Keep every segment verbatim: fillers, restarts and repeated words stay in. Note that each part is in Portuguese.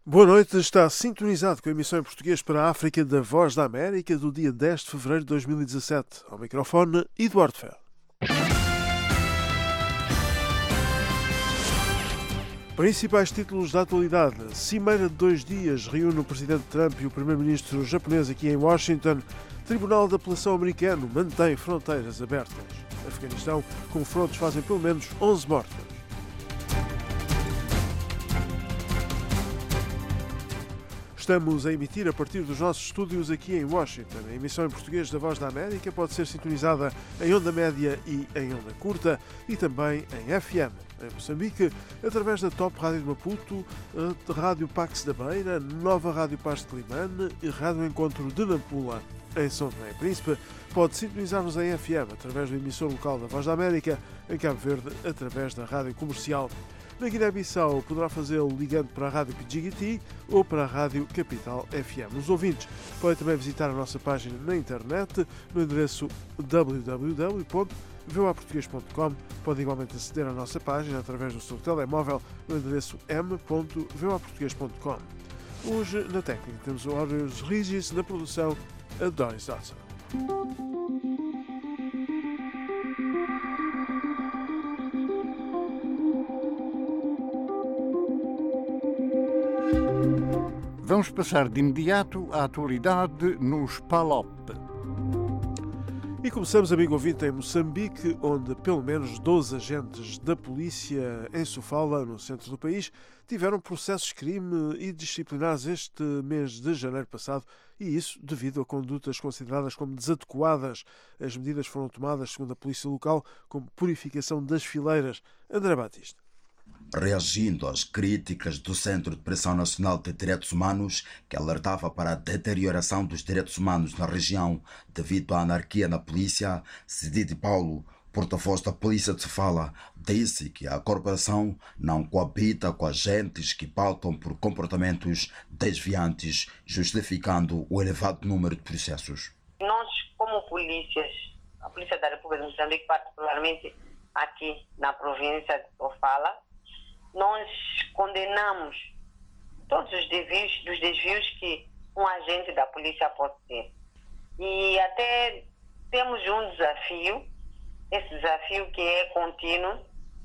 Boa noite, está sintonizado com a emissão em português para a África da Voz da América do dia dez de fevereiro de dois mil e dezassete. Ao microfone, Eduardo Ferro. Principais títulos da atualidade. Cimeira de dois dias reúne o presidente Trump e o primeiro-ministro japonês aqui em Washington. Tribunal de Apelação americano mantém fronteiras abertas. Afeganistão, confrontos fazem pelo menos onze mortos. Estamos a emitir a partir dos nossos estúdios aqui em Washington. A emissão em português da Voz da América pode ser sintonizada em onda média e em onda curta e também em F M. Em Moçambique, através da Top Rádio de Maputo, Rádio Pax da Beira, Nova Rádio Paz de Climane e Rádio Encontro de Nampula. Em São Tomé e Príncipe, pode sintonizar-nos em F M através do emissor local da Voz da América, em Cabo Verde, através da Rádio Comercial. Na Guiné-Bissau poderá fazê-lo ligando para a Rádio P G T ou para a Rádio Capital F M. Os ouvintes podem também visitar a nossa página na internet no endereço w w w ponto v o a português ponto com. Podem igualmente aceder à nossa página através do seu telemóvel no endereço m ponto v o a português ponto com. Hoje, na técnica, temos o Aureus Regis, na produção, a Doris Dodson. Vamos passar de imediato à atualidade nos P A L O P. E começamos, amigo ouvinte, em Moçambique, onde pelo menos doze agentes da polícia em Sofala, no centro do país, tiveram processos crime e disciplinares este mês de janeiro passado, e isso devido a condutas consideradas como desadequadas. As medidas foram tomadas, segundo a polícia local, como purificação das fileiras. André Batista. Reagindo às críticas do Centro de Pressão Nacional de Direitos Humanos, que alertava para a deterioração dos direitos humanos na região devido à anarquia na polícia, Cidide Paulo, porta-voz da Polícia de Sofala, disse que a corporação não coabita com agentes que pautam por comportamentos desviantes, justificando o elevado número de processos. Nós, como polícias, a Polícia da República de Moçambique, particularmente aqui na província de Sofala, nós condenamos todos os desvios, dos desvios que um agente da polícia pode ter. E até temos um desafio, esse desafio que é contínuo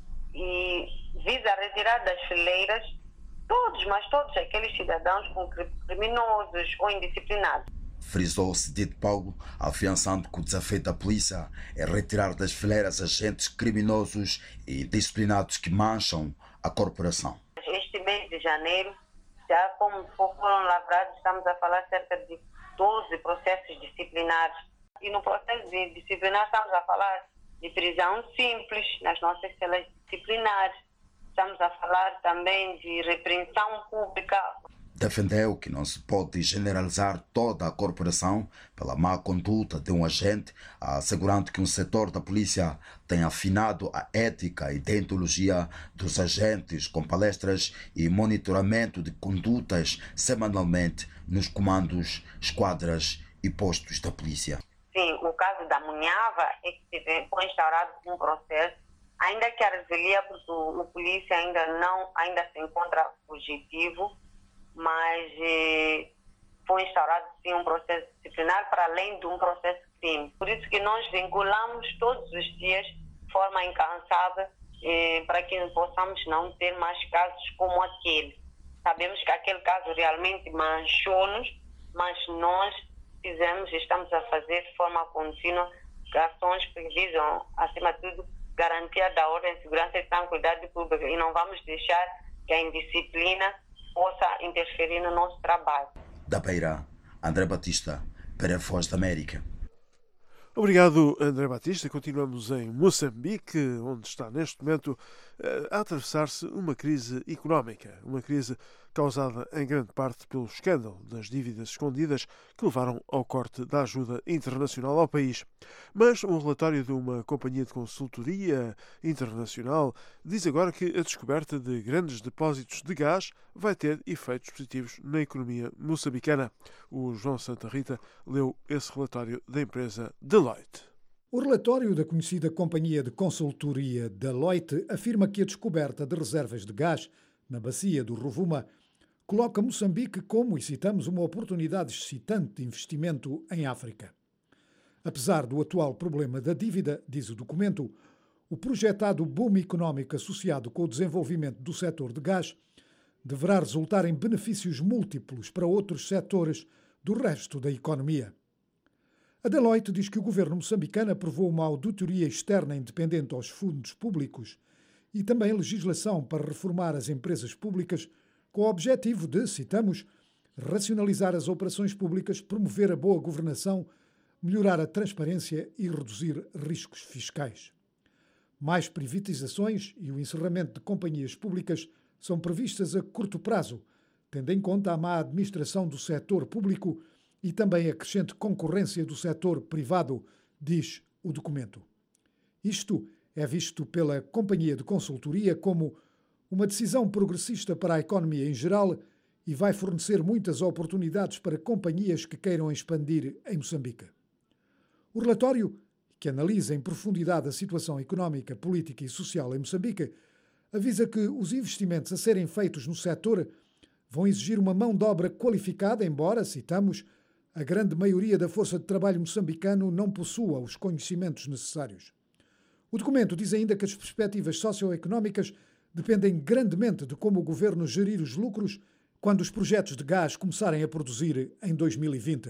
e visa a retirada das fileiras todos, mas todos aqueles cidadãos com criminosos ou indisciplinados. Frisou Cidide Paulo, afiançando que o desafio da polícia é retirar das fileiras agentes criminosos e disciplinados que mancham a corporação. Este mês de janeiro, já como foram lavrados, estamos a falar cerca de doze processos disciplinares. E no processo de disciplinar estamos a falar de prisão simples nas nossas celas disciplinares. Estamos a falar também de repreensão pública. Defendeu que não se pode generalizar toda a corporação pela má conduta de um agente, assegurando que um setor da polícia tem afinado a ética e deontologia dos agentes com palestras e monitoramento de condutas semanalmente nos comandos, esquadras e postos da polícia. Sim, o caso da Munhava é que foi instaurado um processo, ainda que a revelia, porque o, o polícia ainda não ainda se encontra fugitivo, mas eh, foi instaurado sim um processo disciplinar para além de um processo de crime. Por isso que nós vinculamos todos os dias de forma incansável eh, para que possamos não ter mais casos como aquele. Sabemos que aquele caso realmente manchou-nos, mas nós fizemos e estamos a fazer de forma contínua ações que visam, acima de tudo, garantia da ordem, segurança e tranquilidade pública, e não vamos deixar que a indisciplina possa interferir no nosso trabalho. Da Beira, André Batista, para a Voz da América. Obrigado, André Batista. Continuamos em Moçambique, onde está neste momento a atravessar-se uma crise económica, uma crise causada em grande parte pelo escândalo das dívidas escondidas que levaram ao corte da ajuda internacional ao país. Mas um relatório de uma companhia de consultoria internacional diz agora que a descoberta de grandes depósitos de gás vai ter efeitos positivos na economia moçambicana. O João Santa Rita leu esse relatório da empresa Deloitte. O relatório da conhecida companhia de consultoria Deloitte afirma que a descoberta de reservas de gás na bacia do Rovuma coloca Moçambique como, e citamos, uma oportunidade excitante de investimento em África. Apesar do atual problema da dívida, diz o documento, o projetado boom económico associado com o desenvolvimento do setor de gás deverá resultar em benefícios múltiplos para outros setores do resto da economia. A Deloitte diz que o governo moçambicano aprovou uma auditoria externa independente aos fundos públicos e também legislação para reformar as empresas públicas com o objetivo de, citamos, racionalizar as operações públicas, promover a boa governação, melhorar a transparência e reduzir riscos fiscais. Mais privatizações e o encerramento de companhias públicas são previstas a curto prazo, tendo em conta a má administração do setor público e também a crescente concorrência do setor privado, diz o documento. Isto é visto pela companhia de consultoria como uma decisão progressista para a economia em geral e vai fornecer muitas oportunidades para companhias que queiram expandir em Moçambique. O relatório, que analisa em profundidade a situação económica, política e social em Moçambique, avisa que os investimentos a serem feitos no setor vão exigir uma mão de obra qualificada, embora, citamos, a grande maioria da força de trabalho moçambicano não possua os conhecimentos necessários. O documento diz ainda que as perspectivas socioeconómicas dependem grandemente de como o governo gerir os lucros quando os projetos de gás começarem a produzir em dois mil e vinte.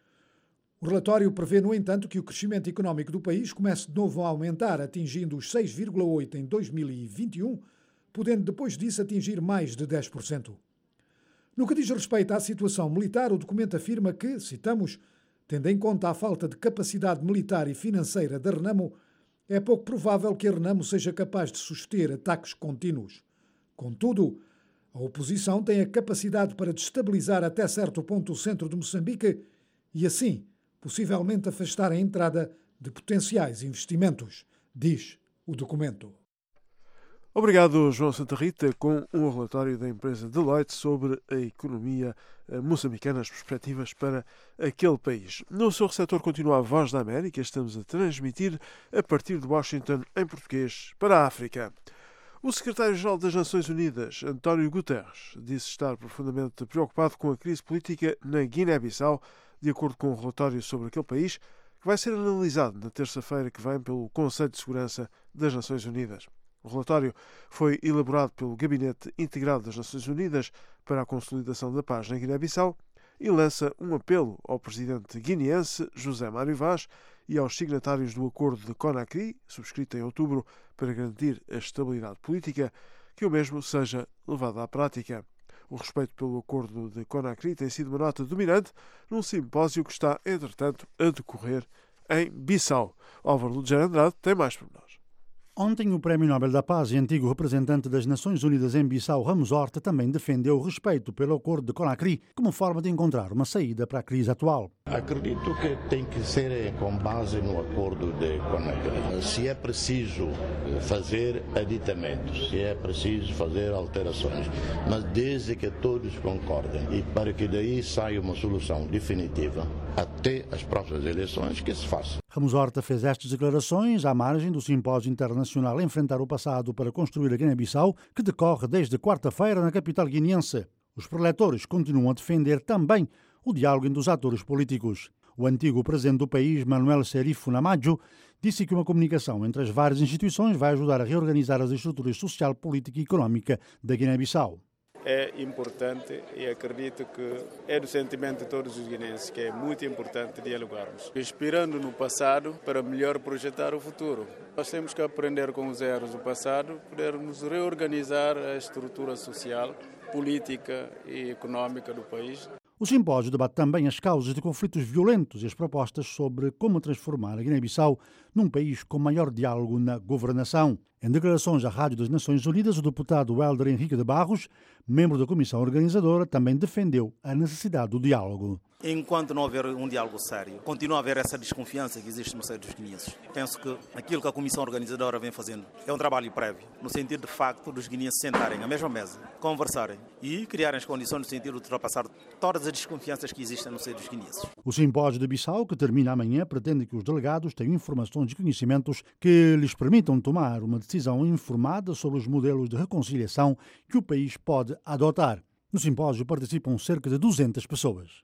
O relatório prevê, no entanto, que o crescimento económico do país comece de novo a aumentar, atingindo os seis vírgula oito por cento em dois mil e vinte e um, podendo depois disso atingir mais de dez por cento. No que diz respeito à situação militar, o documento afirma que, citamos, tendo em conta a falta de capacidade militar e financeira da Renamo, é pouco provável que a Renamo seja capaz de suster ataques contínuos. Contudo, a oposição tem a capacidade para destabilizar até certo ponto o centro de Moçambique e, assim, possivelmente afastar a entrada de potenciais investimentos, diz o documento. Obrigado, João Santa Rita, com um relatório da empresa Deloitte sobre a economia moçambicana, as perspectivas para aquele país. No seu receptor continua a Voz da América, estamos a transmitir a partir de Washington em português para a África. O secretário-geral das Nações Unidas, António Guterres, disse estar profundamente preocupado com a crise política na Guiné-Bissau, de acordo com um relatório sobre aquele país, que vai ser analisado na terça-feira que vem pelo Conselho de Segurança das Nações Unidas. O relatório foi elaborado pelo Gabinete Integrado das Nações Unidas para a Consolidação da Paz na Guiné-Bissau e lança um apelo ao presidente guineense José Mário Vaz e aos signatários do Acordo de Conakry, subscrito em outubro, para garantir a estabilidade política, que o mesmo seja levado à prática. O respeito pelo Acordo de Conakry tem sido uma nota dominante num simpósio que está, entretanto, a decorrer em Bissau. Álvaro Luciano Andrade tem mais por nós. Ontem, o Prémio Nobel da Paz e antigo representante das Nações Unidas em Bissau, Ramos Horta, também defendeu o respeito pelo Acordo de Conakry como forma de encontrar uma saída para a crise atual. Acredito que tem que ser com base no Acordo de Conakry. Se é preciso fazer aditamentos, se é preciso fazer alterações, mas desde que todos concordem e para que daí saia uma solução definitiva até as próximas eleições, que se faça. Ramos Horta fez estas declarações à margem do simpósio internacional Enfrentar o Passado para Construir a Guiné-Bissau, que decorre desde quarta-feira na capital guineense. Os preletores continuam a defender também o diálogo entre os atores políticos. O antigo presidente do país, Manuel Serifo Namajo, disse que uma comunicação entre as várias instituições vai ajudar a reorganizar as estruturas social, política e económica da Guiné-Bissau. É importante e acredito que é do sentimento de todos os guineenses que é muito importante dialogarmos, inspirando no passado para melhor projetar o futuro. Nós temos que aprender com os erros do passado, podermos reorganizar a estrutura social, política e económica do país. O simpósio debate também as causas de conflitos violentos e as propostas sobre como transformar a Guiné-Bissau num país com maior diálogo na governação. Em declarações à Rádio das Nações Unidas, o deputado Helder Henrique de Barros, membro da comissão organizadora, também defendeu a necessidade do diálogo. Enquanto não houver um diálogo sério, continua a haver essa desconfiança que existe no seio dos guineenses. Penso que aquilo que a comissão organizadora vem fazendo é um trabalho prévio, no sentido de facto dos guineenses sentarem à mesma mesa, conversarem e criarem as condições no sentido de ultrapassar todas as desconfianças que existem no seio dos guineenses. O simpósio de Bissau, que termina amanhã, pretende que os delegados tenham informações e conhecimentos que lhes permitam tomar uma decisão informada sobre os modelos de reconciliação que o país pode adotar. No simpósio participam cerca de duzentas pessoas.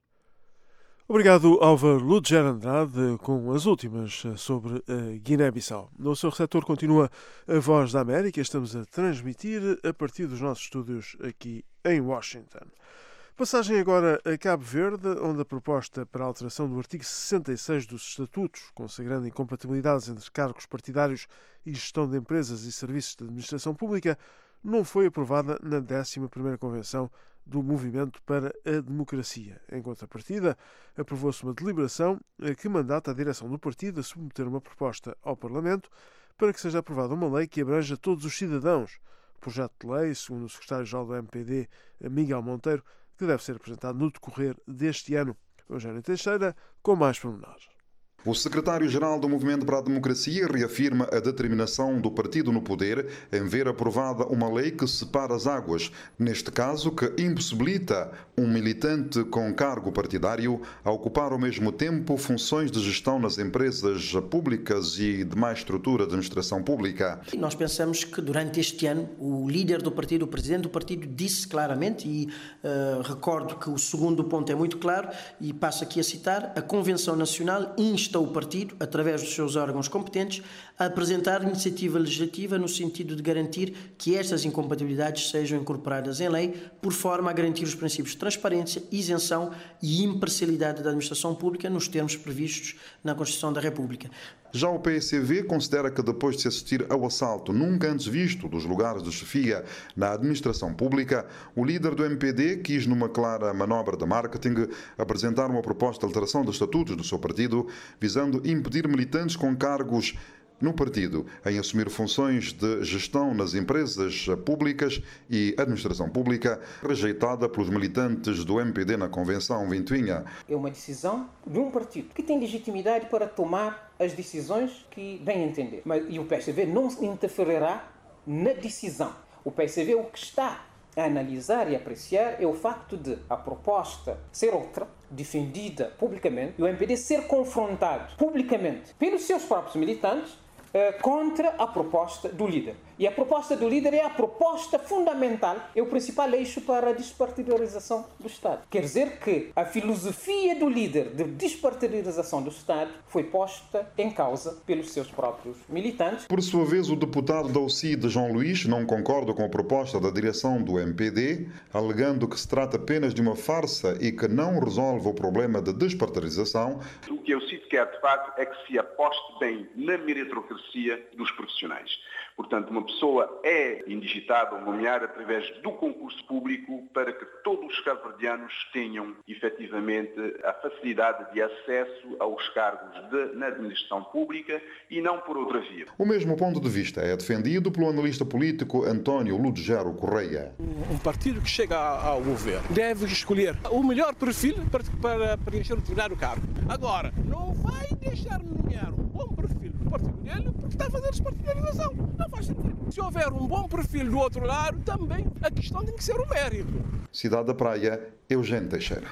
Obrigado, Álvaro Ludger Andrade, com as últimas sobre a Guiné-Bissau. No seu receptor continua a Voz da América. Estamos a transmitir a partir dos nossos estúdios aqui em Washington. Passagem agora a Cabo Verde, onde a proposta para a alteração do artigo sessenta e seis dos Estatutos, consagrando incompatibilidades entre cargos partidários e gestão de empresas e serviços de administração pública, não foi aprovada na décima primeira Convenção do Movimento para a Democracia. Em contrapartida, aprovou-se uma deliberação que mandata a direção do partido a submeter uma proposta ao Parlamento para que seja aprovada uma lei que abranja todos os cidadãos. O projeto de lei, segundo o secretário-geral do M P D, Miguel Monteiro, que deve ser apresentado no decorrer deste ano. Eugênio Teixeira, com mais pormenores. O secretário-geral do Movimento para a Democracia reafirma a determinação do partido no poder em ver aprovada uma lei que separa as águas, neste caso que impossibilita um militante com cargo partidário a ocupar ao mesmo tempo funções de gestão nas empresas públicas e demais estrutura de administração pública. Nós pensamos que durante este ano o líder do partido, o presidente do partido, disse claramente, e uh, recordo que o segundo ponto é muito claro, e passo aqui a citar, a Convenção Nacional insta o partido, através dos seus órgãos competentes, a apresentar iniciativa legislativa no sentido de garantir que estas incompatibilidades sejam incorporadas em lei, por forma a garantir os princípios de transparência, isenção e imparcialidade da administração pública nos termos previstos na Constituição da República. Já o P S C V considera que depois de se assistir ao assalto nunca antes visto dos lugares de chefia na administração pública, o líder do M P D quis, numa clara manobra de marketing, apresentar uma proposta de alteração dos estatutos do seu partido, visando impedir militantes com cargos no partido em assumir funções de gestão nas empresas públicas e administração pública, rejeitada pelos militantes do M P D na Convenção Ventoinha. É uma decisão de um partido que tem legitimidade para tomar as decisões que bem entender. Mas, e o P S C V não interferirá na decisão. O P S C V o que está a analisar e apreciar é o facto de a proposta ser outra, defendida publicamente, e o M P D ser confrontado publicamente pelos seus próprios militantes contra a proposta do líder. E a proposta do líder é a proposta fundamental, é o principal eixo para a despartidarização do Estado. Quer dizer que a filosofia do líder de despartidarização do Estado foi posta em causa pelos seus próprios militantes. Por sua vez, o deputado da U C I de João Luís não concorda com a proposta da direção do M P D, alegando que se trata apenas de uma farsa e que não resolve o problema de despartidarização. O que eu sinto quer, de facto, é que se aposte bem na meritocracia dos profissionais. Portanto, uma pessoa é indigitada ou nomeada através do concurso público para que todos os cabo-verdianos tenham, efetivamente, a facilidade de acesso aos cargos de, na administração pública e não por outra via. O mesmo ponto de vista é defendido pelo analista político António Ludgero Correia. Um partido que chega ao governo deve escolher o melhor perfil para, para preencher um determinado cargo. Agora, não vai deixar nomear um bom perfil do partido dele porque está a fazer despartidarização. Não faz sentido. Se houver um bom perfil do outro lado, também a questão tem que ser o mérito. Cidade da Praia, Eugênio Teixeira.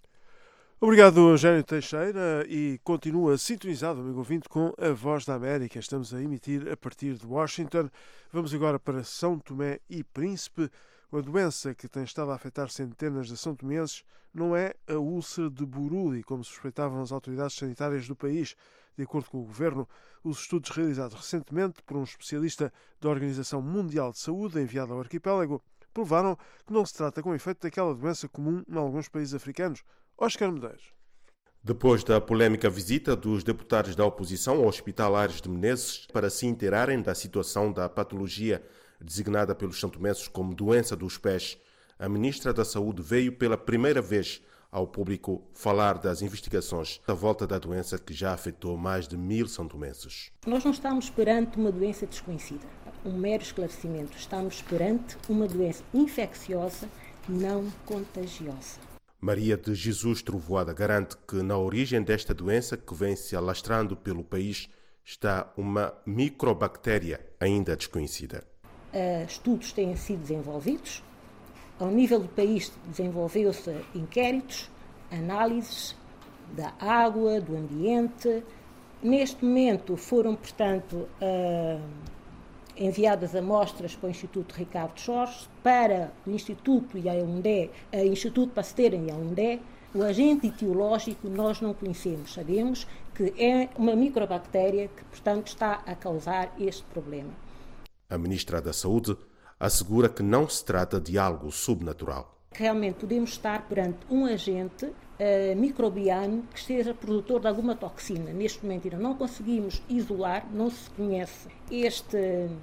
Obrigado, Eugênio Teixeira, e continua sintonizado, amigo ouvinte, com a Voz da América. Estamos a emitir a partir de Washington. Vamos agora para São Tomé e Príncipe. Uma doença que tem estado a afetar centenas de são-tomenses não é a úlcera de Buruli, como suspeitavam as autoridades sanitárias do país. De acordo com o governo, os estudos realizados recentemente por um especialista da Organização Mundial de Saúde, enviado ao arquipélago, provaram que não se trata com efeito daquela doença comum em alguns países africanos. Oscar Medeiros. Depois da polémica visita dos deputados da oposição ao Hospital Aires de Menezes para se inteirarem da situação da patologia designada pelos santomenses como doença dos pés, a ministra da Saúde veio pela primeira vez ao público falar das investigações da volta da doença que já afetou mais de mil santomenses. Nós não estamos perante uma doença desconhecida, um mero esclarecimento. Estamos perante uma doença infecciosa não contagiosa. Maria de Jesus Trovoada garante que na origem desta doença, que vem se alastrando pelo país, está uma microbactéria ainda desconhecida. Uh, estudos têm sido desenvolvidos. Ao nível do país desenvolveu-se inquéritos, análises da água, do ambiente. Neste momento foram, portanto, uh, enviadas amostras para o Instituto Ricardo Jorge, para o Instituto Yaoundé, o Instituto Pasteur em Yaoundé. O agente etiológico nós não conhecemos, sabemos que é uma microbactéria que, portanto, está a causar este problema. A Ministra da Saúde assegura que não se trata de algo subnatural. Realmente podemos estar perante um agente uh, microbiano que esteja produtor de alguma toxina. Neste momento ainda não conseguimos isolar, não se conhece este, uh,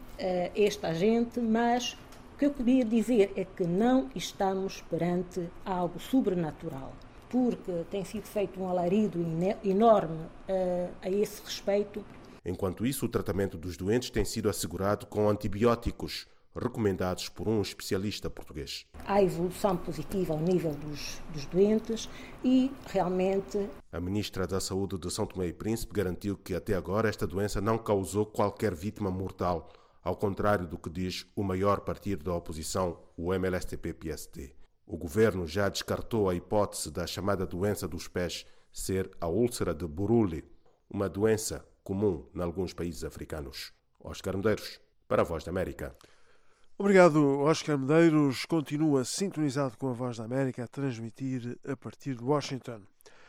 este agente, mas o que eu queria dizer é que não estamos perante algo sobrenatural, porque tem sido feito um alarido enorme uh, a esse respeito. Enquanto isso, o tratamento dos doentes tem sido assegurado com antibióticos, recomendados por um especialista português. Há evolução positiva ao nível dos, dos doentes e, realmente... A Ministra da Saúde de São Tomé e Príncipe garantiu que, até agora, esta doença não causou qualquer vítima mortal, ao contrário do que diz o maior partido da oposição, o M L S T P P S D. O governo já descartou a hipótese da chamada doença dos pés ser a úlcera de Buruli, uma doença comum em alguns países africanos. Oscar Medeiros, para a Voz da América. Obrigado, Oscar Medeiros. Continua sintonizado com a Voz da América a transmitir a partir de Washington.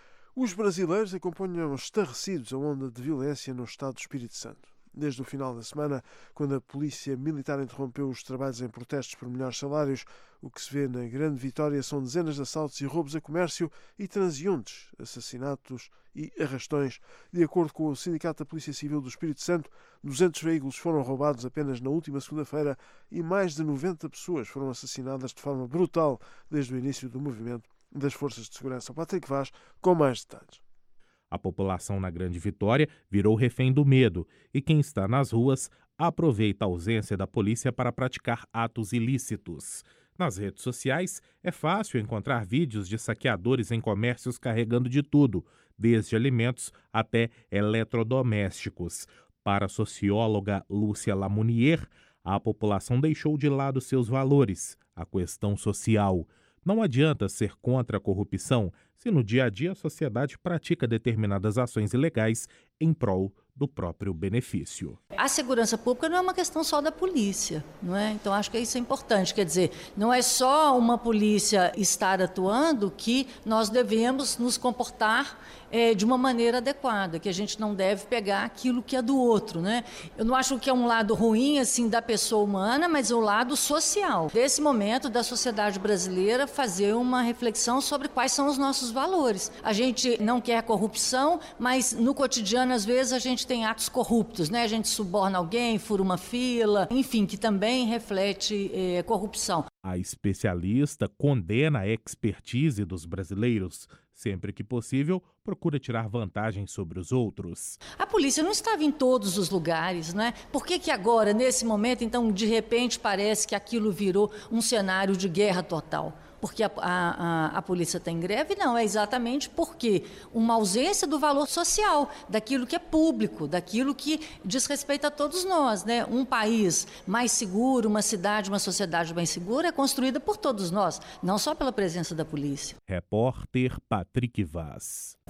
Os brasileiros acompanham estarrecidos a onda de violência no estado do Espírito Santo. Desde o final da semana, quando a polícia militar interrompeu os trabalhos em protestos por melhores salários, o que se vê na Grande Vitória são dezenas de assaltos e roubos a comércio e transeuntes, assassinatos e arrastões. De acordo com o Sindicato da Polícia Civil do Espírito Santo, duzentos veículos foram roubados apenas na última segunda-feira e mais de noventa pessoas foram assassinadas de forma brutal desde o início do movimento das Forças de Segurança. Patrick Vaz, com mais detalhes. A população na Grande Vitória virou refém do medo e quem está nas ruas aproveita a ausência da polícia para praticar atos ilícitos. Nas redes sociais, é fácil encontrar vídeos de saqueadores em comércios carregando de tudo, desde alimentos até eletrodomésticos. Para a socióloga Lúcia Lamounier, a população deixou de lado seus valores, a questão social. Não adianta ser contra a corrupção se no dia a dia a sociedade pratica determinadas ações ilegais em prol do próprio benefício. A segurança pública não é uma questão só da polícia, não é? Então acho que isso é importante, quer dizer, não é só uma polícia estar atuando que nós devemos nos comportar é, de uma maneira adequada, que a gente não deve pegar aquilo que é do outro, né? Eu não acho que é um lado ruim assim da pessoa humana, mas é o lado social. Desse momento da sociedade brasileira fazer uma reflexão sobre quais são os nossos valores. A gente não quer corrupção, mas no cotidiano às vezes a gente tem atos corruptos, né? A gente suborna alguém, fura uma fila, enfim, que também reflete eh, corrupção. A especialista condena a expertise dos brasileiros. Sempre que possível, procura tirar vantagem sobre os outros. A polícia não estava em todos os lugares, né? Por que que agora, nesse momento, então, de repente, parece que aquilo virou um cenário de guerra total? Porque a, a, a polícia está em greve? Não, é exatamente porque uma ausência do valor social, daquilo que é público, daquilo que diz respeito a todos nós, né? Um país mais seguro, uma cidade, uma sociedade mais segura é construída por todos nós, não só pela presença da polícia. Repórter Patrick Vaz.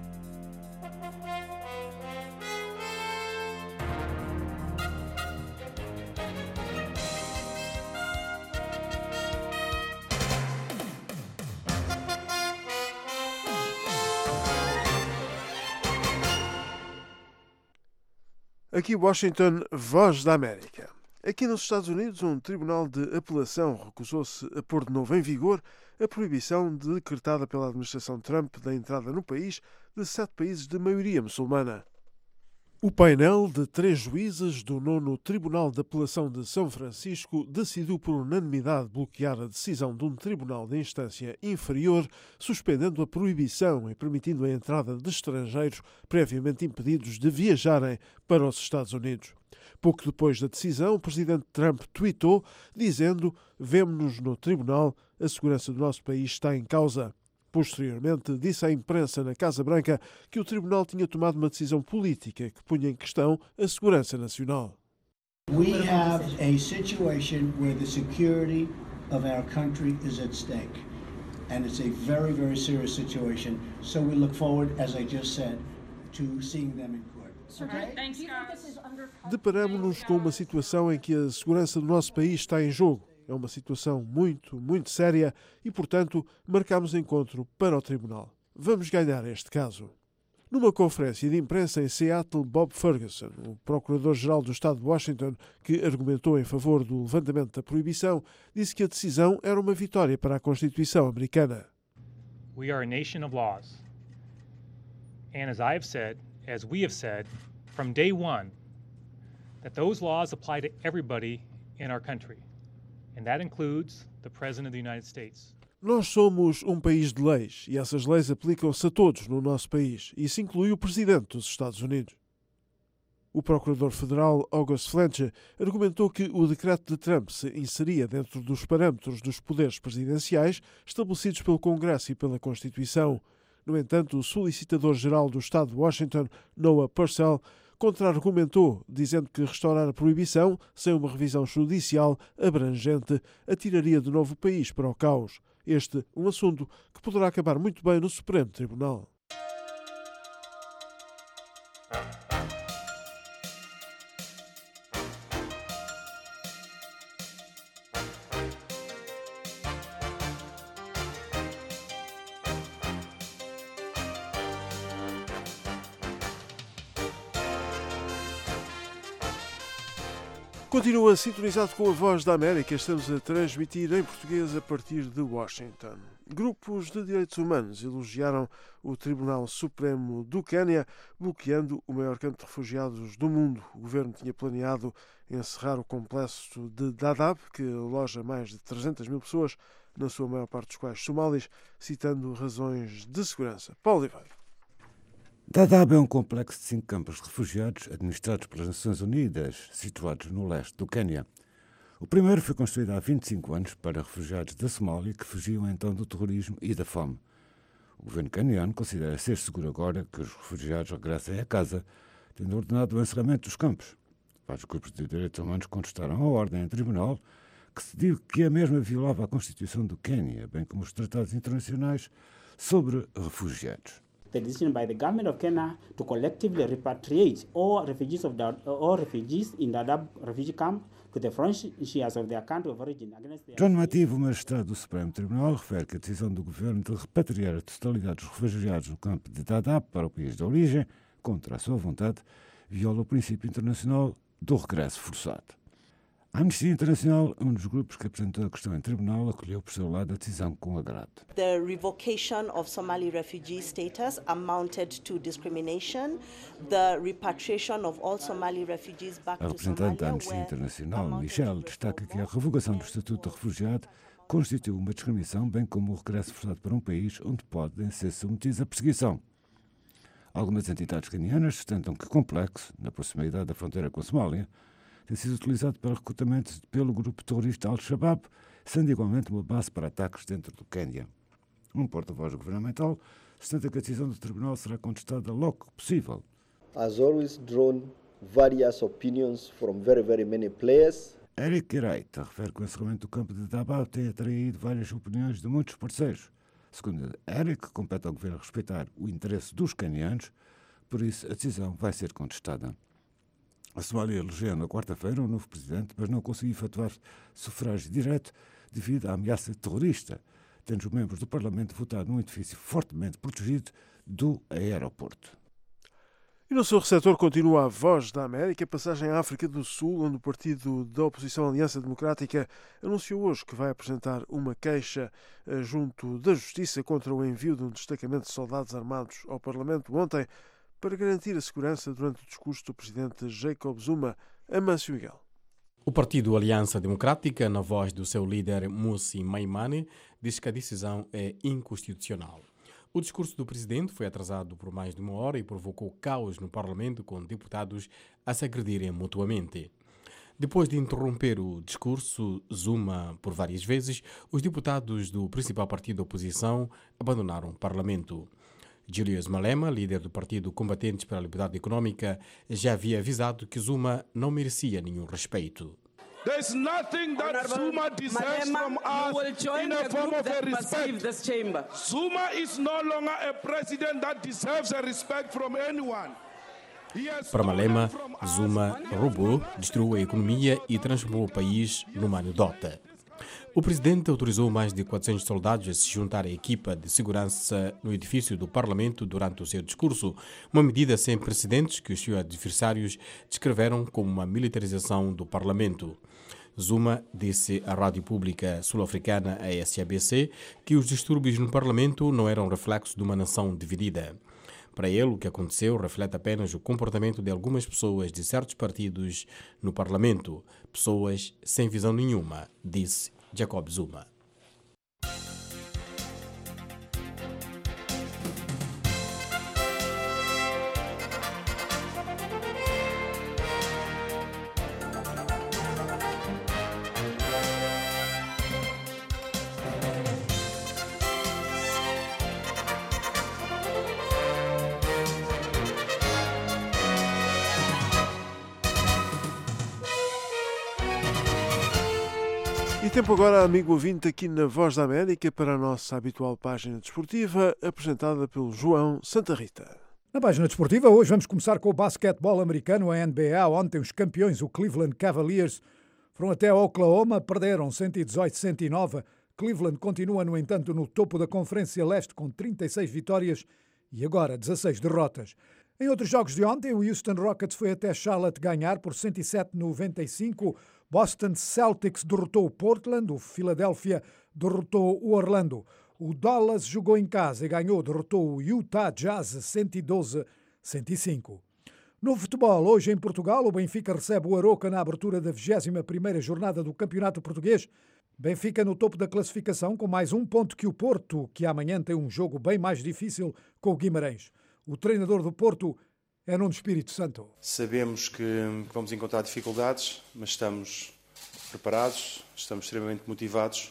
Aqui Washington, Voz da América. Aqui nos Estados Unidos, um tribunal de apelação recusou-se a pôr de novo em vigor a proibição decretada pela administração Trump da entrada no país de sete países de maioria muçulmana. O painel de três juízes do nono Tribunal de Apelação de São Francisco decidiu por unanimidade bloquear a decisão de um tribunal de instância inferior, suspendendo a proibição e permitindo a entrada de estrangeiros previamente impedidos de viajarem para os Estados Unidos. Pouco depois da decisão, o presidente Trump tweetou, dizendo: "Vemo-nos no tribunal, a segurança do nosso país está em causa." Posteriormente, disse à imprensa na Casa Branca que o tribunal tinha tomado uma decisão política que punha em questão a segurança nacional. We have a situation where the security of our country is at stake. And it's a very, very serious situation. So we look forward, as I just said, to seeing them in court. Deparamos-nos com uma situação em que a segurança do nosso país está em jogo. É uma situação muito, muito séria e, portanto, marcamos encontro para o Tribunal. Vamos ganhar este caso. Numa conferência de imprensa em Seattle, Bob Ferguson, o Procurador-Geral do Estado de Washington, que argumentou em favor do levantamento da proibição, disse que a decisão era uma vitória para a Constituição americana. We are a nation of laws. And as I have said, as we have said, from day one, that those laws apply to everybody in our country. And that includes the President of the United States. Nós somos um país de leis e essas leis aplicam-se a todos no nosso país. Isso inclui o Presidente dos Estados Unidos. O Procurador Federal August Fletcher argumentou que o decreto de Trump se inseria dentro dos parâmetros dos poderes presidenciais estabelecidos pelo Congresso e pela Constituição. No entanto, o Solicitador-Geral do Estado de Washington, Noah Purcell, contra-argumentou, dizendo que restaurar a proibição, sem uma revisão judicial abrangente, atiraria de novo o país para o caos. Este, um assunto que poderá acabar muito bem no Supremo Tribunal. Continua sintonizado com a Voz da América. Estamos a transmitir em português a partir de Washington. Grupos de direitos humanos elogiaram o Tribunal Supremo do Quênia, bloqueando o maior campo de refugiados do mundo. O governo tinha planeado encerrar o complexo de Dadaab, que aloja mais de trezentas mil pessoas, na sua maior parte dos quais somalis, citando razões de segurança. Paulo Oliveira. Dadaab é um complexo de cinco campos de refugiados administrados pelas Nações Unidas, situados no leste do Quênia. O primeiro foi construído há vinte e cinco anos para refugiados da Somália que fugiam então do terrorismo e da fome. O governo queniano considera ser seguro agora que os refugiados regressem a casa, tendo ordenado o encerramento dos campos. Vários grupos de direitos humanos contestaram a ordem em tribunal, que se diz que a mesma violava a Constituição do Quênia, bem como os tratados internacionais sobre refugiados. The decision by the government of Kenya to collectively repatriate all refugees of the, all refugees in the Dadaab refugee camp to the frontiers of their country of origin. John Mativo, magistrado do Supremo Tribunal, refere que a decisão do governo de repatriar a totalidade dos refugiados no campo de Dadaab para o país de origem, contra a sua vontade, viola o princípio internacional do regresso forçado. A Amnistia Internacional, um dos grupos que apresentou a questão em tribunal, acolheu por seu lado a decisão com agrado. The revocation of Somali refugee status amounted to discrimination. The repatriation of all Somali refugees back to Somalia. A representante da Amnistia Internacional, Michelle, destaca que a revogação do Estatuto de Refugiado constitui uma discriminação, bem como o regresso forçado para um país onde podem ser submetidos à perseguição. Algumas entidades quenianas sustentam que o complexo, na proximidade da fronteira com a Somália, tem sido utilizado para recrutamento pelo grupo terrorista Al-Shabaab, sendo igualmente uma base para ataques dentro do Quênia. Um porta-voz governamental sustenta que a decisão do tribunal será contestada logo que possível. Has always drawn various opinions from very, very many players. Eric Kereita refere que o encerramento do campo de Dadaab tem atraído várias opiniões de muitos parceiros. Segundo Eric, compete ao governo respeitar o interesse dos quenianos, por isso a decisão vai ser contestada. A Somália elegeu na quarta-feira um novo presidente, mas não conseguiu efetuar sufrágio direto devido à ameaça terrorista, tendo os membros do Parlamento votado num edifício fortemente protegido do aeroporto. E no seu receptor continua a Voz da América, passagem à África do Sul, onde o partido da oposição Aliança Democrática anunciou hoje que vai apresentar uma queixa junto da Justiça contra o envio de um destacamento de soldados armados ao Parlamento ontem, para garantir a segurança durante o discurso do presidente Jacob Zuma. Amâncio Miguel. O partido Aliança Democrática, na voz do seu líder Mmusi Maimane, diz que a decisão é inconstitucional. O discurso do presidente foi atrasado por mais de uma hora e provocou caos no Parlamento, com deputados a se agredirem mutuamente. Depois de interromper o discurso Zuma por várias vezes, os deputados do principal partido da oposição abandonaram o Parlamento. Julius Malema, líder do Partido Combatentes pela Liberdade Econômica, já havia avisado que Zuma não merecia nenhum respeito. There's nothing that Zuma deserves from us in a form of a respect. Zuma is no longer a president that deserves a respect from anyone. Para Malema, Zuma roubou, destruiu a economia e transformou o país numa anedota. O presidente autorizou mais de quatrocentos soldados a se juntar à equipa de segurança no edifício do Parlamento durante o seu discurso, uma medida sem precedentes que os seus adversários descreveram como uma militarização do Parlamento. Zuma disse à rádio pública sul-africana, a S A B C, que os distúrbios no Parlamento não eram reflexo de uma nação dividida. Para ele, o que aconteceu reflete apenas o comportamento de algumas pessoas de certos partidos no Parlamento, pessoas sem visão nenhuma, disse Jacob Zuma. E tempo agora, amigo ouvinte, aqui na Voz da América para a nossa habitual página desportiva, apresentada pelo João Santa Rita. Na página desportiva, hoje vamos começar com o basquetebol americano, a N B A. Ontem os campeões, o Cleveland Cavaliers, foram até Oklahoma, perderam cento e dezoito a cento e nove. Cleveland continua, no entanto, no topo da Conferência Leste com trinta e seis vitórias e agora dezasseis derrotas. Em outros jogos de ontem, o Houston Rockets foi até Charlotte ganhar por cento e sete a noventa e cinco. Boston Celtics derrotou o Portland, o Philadelphia derrotou o Orlando. O Dallas jogou em casa e ganhou, derrotou o Utah Jazz cento e doze a cento e cinco. No futebol, hoje em Portugal, o Benfica recebe o Aroca na abertura da vigésima primeira jornada do Campeonato Português. Benfica no topo da classificação com mais um ponto que o Porto, que amanhã tem um jogo bem mais difícil com o Guimarães. O treinador do Porto é Nuno Espírito Santo. Sabemos que vamos encontrar dificuldades, mas estamos preparados, estamos extremamente motivados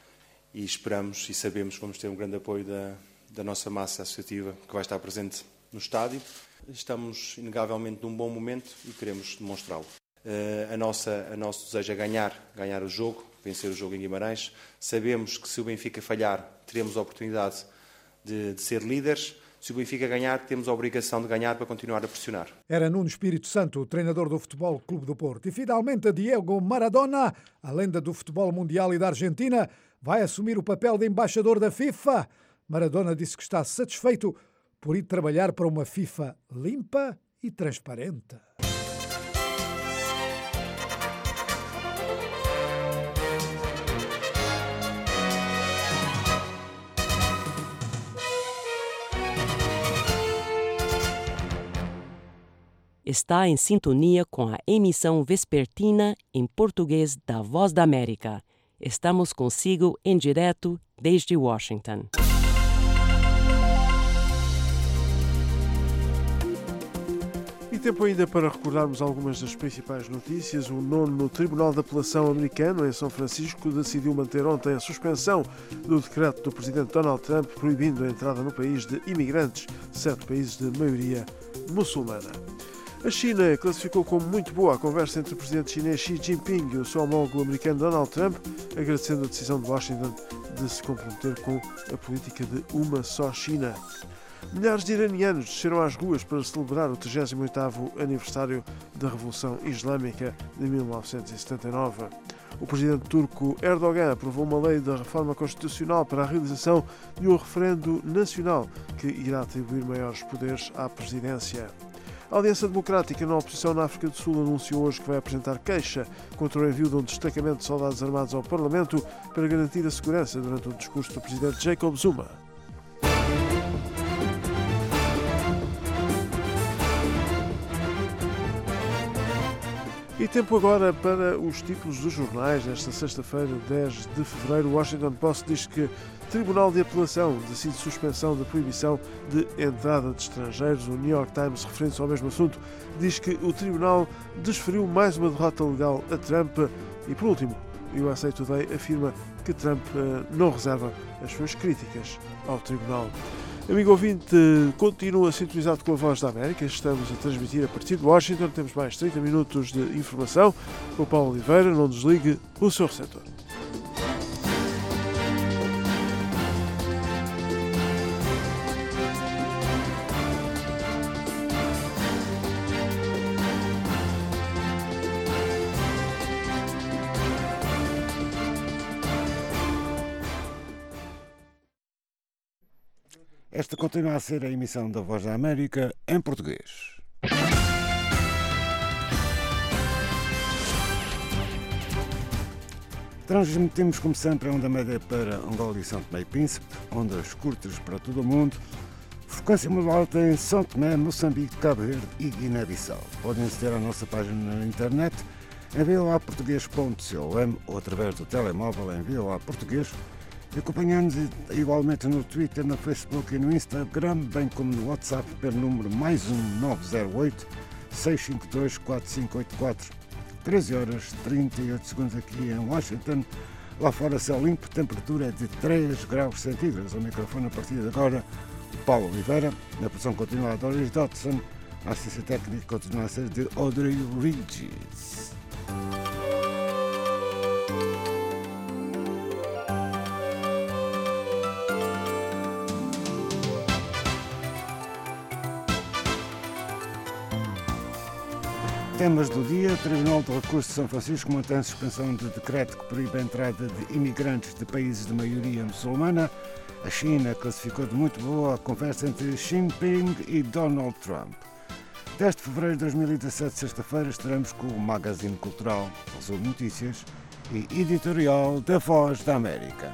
e esperamos e sabemos que vamos ter um grande apoio da, da nossa massa associativa que vai estar presente no estádio. Estamos, inegavelmente, num bom momento e queremos demonstrá-lo. Uh, a nossa, a nosso desejo é ganhar, ganhar o jogo, vencer o jogo em Guimarães. Sabemos que se o Benfica falhar, teremos a oportunidade de, de ser líderes. Se o Benfica ganhar, temos a obrigação de ganhar para continuar a pressionar. Era Nuno Espírito Santo, o treinador do Futebol Clube do Porto. E finalmente Diego Maradona, a lenda do futebol mundial e da Argentina, vai assumir o papel de embaixador da FIFA. Maradona disse que está satisfeito por ir trabalhar para uma FIFA limpa e transparente. Está em sintonia com a emissão vespertina em português da Voz da América. Estamos consigo em direto desde Washington. E tempo ainda para recordarmos algumas das principais notícias. O nono Tribunal de Apelação americano, em São Francisco, decidiu manter ontem a suspensão do decreto do presidente Donald Trump proibindo a entrada no país de imigrantes de sete países de maioria muçulmana. A China classificou como muito boa a conversa entre o presidente chinês Xi Jinping e o seu homólogo americano Donald Trump, agradecendo a decisão de Washington de se comprometer com a política de uma só China. Milhares de iranianos desceram às ruas para celebrar o trigésimo oitavo aniversário da Revolução Islâmica de mil novecentos e setenta e nove. O presidente turco Erdogan aprovou uma lei da reforma constitucional para a realização de um referendo nacional que irá atribuir maiores poderes à presidência. A Aliança Democrática na oposição na África do Sul anunciou hoje que vai apresentar queixa contra o envio de um destacamento de soldados armados ao Parlamento para garantir a segurança durante o discurso do presidente Jacob Zuma. E tempo agora para os títulos dos jornais. Nesta sexta-feira, dez de fevereiro, o Washington Post diz que Tribunal de Apelação decide suspensão da proibição de entrada de estrangeiros. O New York Times, referindo-se ao mesmo assunto, diz que o Tribunal desferiu mais uma derrota legal a Trump. E, por último, o U S A Today afirma que Trump uh, não reserva as suas críticas ao Tribunal. Amigo ouvinte, continua sintonizado com a Voz da América. Estamos a transmitir a partir de Washington. Temos mais trinta minutos de informação com o Paulo Oliveira. Não desligue o seu receptor. Esta continua a ser a emissão da Voz da América em português. Transmitimos, como sempre, a onda média para Angola e São Tomé e Príncipe, ondas curtas para todo o mundo, frequência modulada em São Tomé, Moçambique, Cabo Verde e Guiné-Bissau. Podem aceder à nossa página na internet em v o a português ponto com ou através do telemóvel em v o a português, e acompanhando-nos igualmente no Twitter, no Facebook e no Instagram, bem como no WhatsApp pelo número mais um nove zero oito, seis cinco dois, quatro cinco oito quatro. treze horas e trinta e oito segundos aqui em Washington. Lá fora, céu limpo, temperatura de três graus centígrados. Ao microfone, a partir de agora, o Paulo Oliveira. Na produção continua a Doris Dodson. A assistência técnica continua a ser de Audrey Regis. Temas do dia. O Tribunal de Recursos de São Francisco mantém a suspensão de decreto que proíbe a entrada de imigrantes de países de maioria muçulmana. A China classificou de muito boa a conversa entre Xi Jinping e Donald Trump. dez de fevereiro de dois mil e dezassete, sexta-feira, estaremos com o Magazine Cultural, Resumo de Notícias e editorial da Voz da América.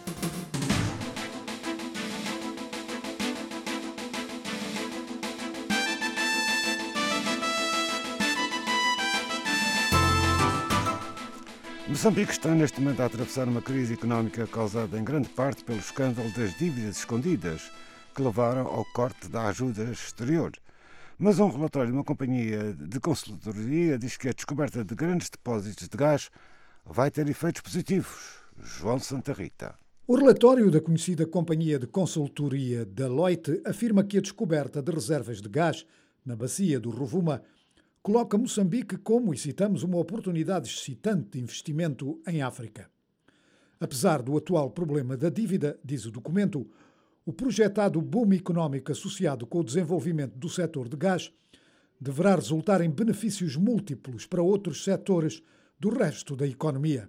Moçambique está neste momento a atravessar uma crise económica causada em grande parte pelo escândalo das dívidas escondidas que levaram ao corte da ajuda exterior. Mas um relatório de uma companhia de consultoria diz que a descoberta de grandes depósitos de gás vai ter efeitos positivos. João Santa Rita. O relatório da conhecida companhia de consultoria Deloitte afirma que a descoberta de reservas de gás na bacia do Rovuma coloca Moçambique como, e citamos, uma oportunidade excitante de investimento em África. Apesar do atual problema da dívida, diz o documento, o projetado boom económico associado com o desenvolvimento do setor de gás deverá resultar em benefícios múltiplos para outros setores do resto da economia.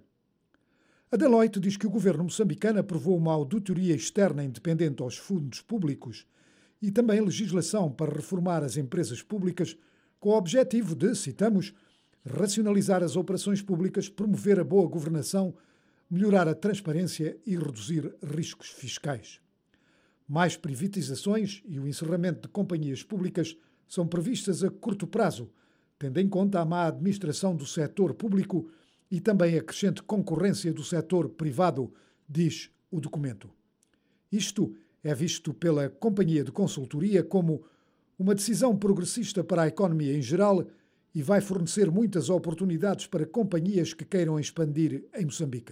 A Deloitte diz que o governo moçambicano aprovou uma auditoria externa independente aos fundos públicos e também legislação para reformar as empresas públicas com o objetivo de, citamos, racionalizar as operações públicas, promover a boa governação, melhorar a transparência e reduzir riscos fiscais. Mais privatizações e o encerramento de companhias públicas são previstas a curto prazo, tendo em conta a má administração do setor público e também a crescente concorrência do setor privado, diz o documento. Isto é visto pela companhia de consultoria como uma decisão progressista para a economia em geral e vai fornecer muitas oportunidades para companhias que queiram expandir em Moçambique.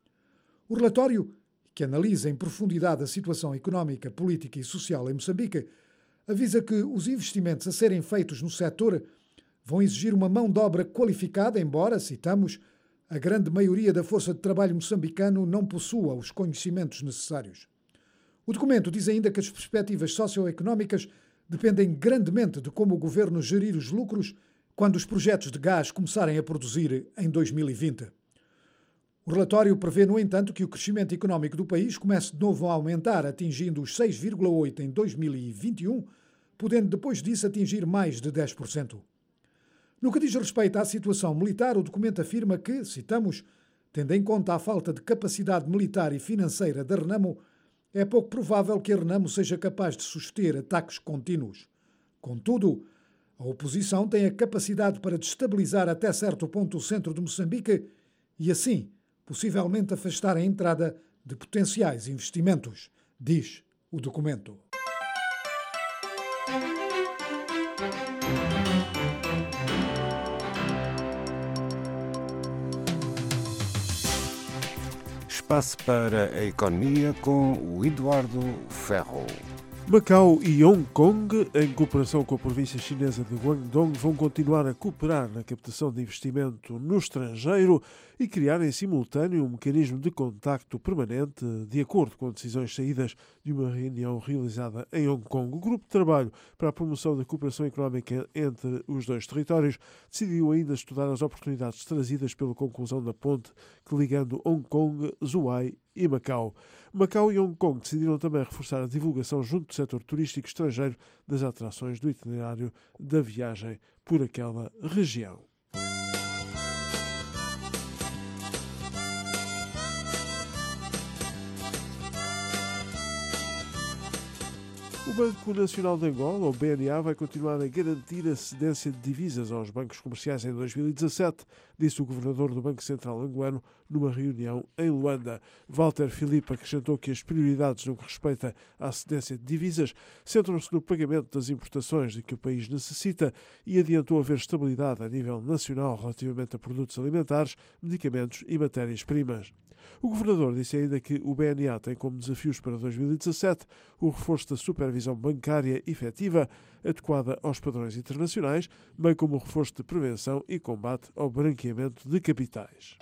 O relatório, que analisa em profundidade a situação económica, política e social em Moçambique, avisa que os investimentos a serem feitos no setor vão exigir uma mão de obra qualificada, embora, citamos, a grande maioria da força de trabalho moçambicano não possua os conhecimentos necessários. O documento diz ainda que as perspectivas socioeconómicas dependem grandemente de como o governo gerir os lucros quando os projetos de gás começarem a produzir em dois mil e vinte. O relatório prevê, no entanto, que o crescimento económico do país comece de novo a aumentar, atingindo os seis vírgula oito por cento em dois mil e vinte e um, podendo depois disso atingir mais de dez por cento. No que diz respeito à situação militar, o documento afirma que, citamos, tendo em conta a falta de capacidade militar e financeira da Renamo, é pouco provável que a Renamo seja capaz de suster ataques contínuos. Contudo, a oposição tem a capacidade para destabilizar até certo ponto o centro de Moçambique e, assim, possivelmente afastar a entrada de potenciais investimentos, diz o documento. Espaço para a economia com o Eduardo Ferro. Macau e Hong Kong, em cooperação com a província chinesa de Guangdong, vão continuar a cooperar na captação de investimento no estrangeiro e criar em simultâneo um mecanismo de contacto permanente de acordo com decisões saídas de uma reunião realizada em Hong Kong. O Grupo de Trabalho para a Promoção da Cooperação Económica entre os dois territórios decidiu ainda estudar as oportunidades trazidas pela conclusão da ponte que ligando Hong Kong, Zhuhai e Macau. Macau e Hong Kong decidiram também reforçar a divulgação junto do setor turístico estrangeiro das atrações do itinerário da viagem por aquela região. O Banco Nacional de Angola, o B N A, vai continuar a garantir a cedência de divisas aos bancos comerciais em dois mil e dezassete, disse o governador do Banco Central angolano numa reunião em Luanda. Walter Filipe acrescentou que as prioridades no que respeita à cedência de divisas centram-se no pagamento das importações de que o país necessita e adiantou haver estabilidade a nível nacional relativamente a produtos alimentares, medicamentos e matérias-primas. O governador disse ainda que o B N A tem como desafios para dois mil e dezassete o reforço da supervisão bancária efetiva, adequada aos padrões internacionais, bem como o reforço de prevenção e combate ao branqueamento de capitais.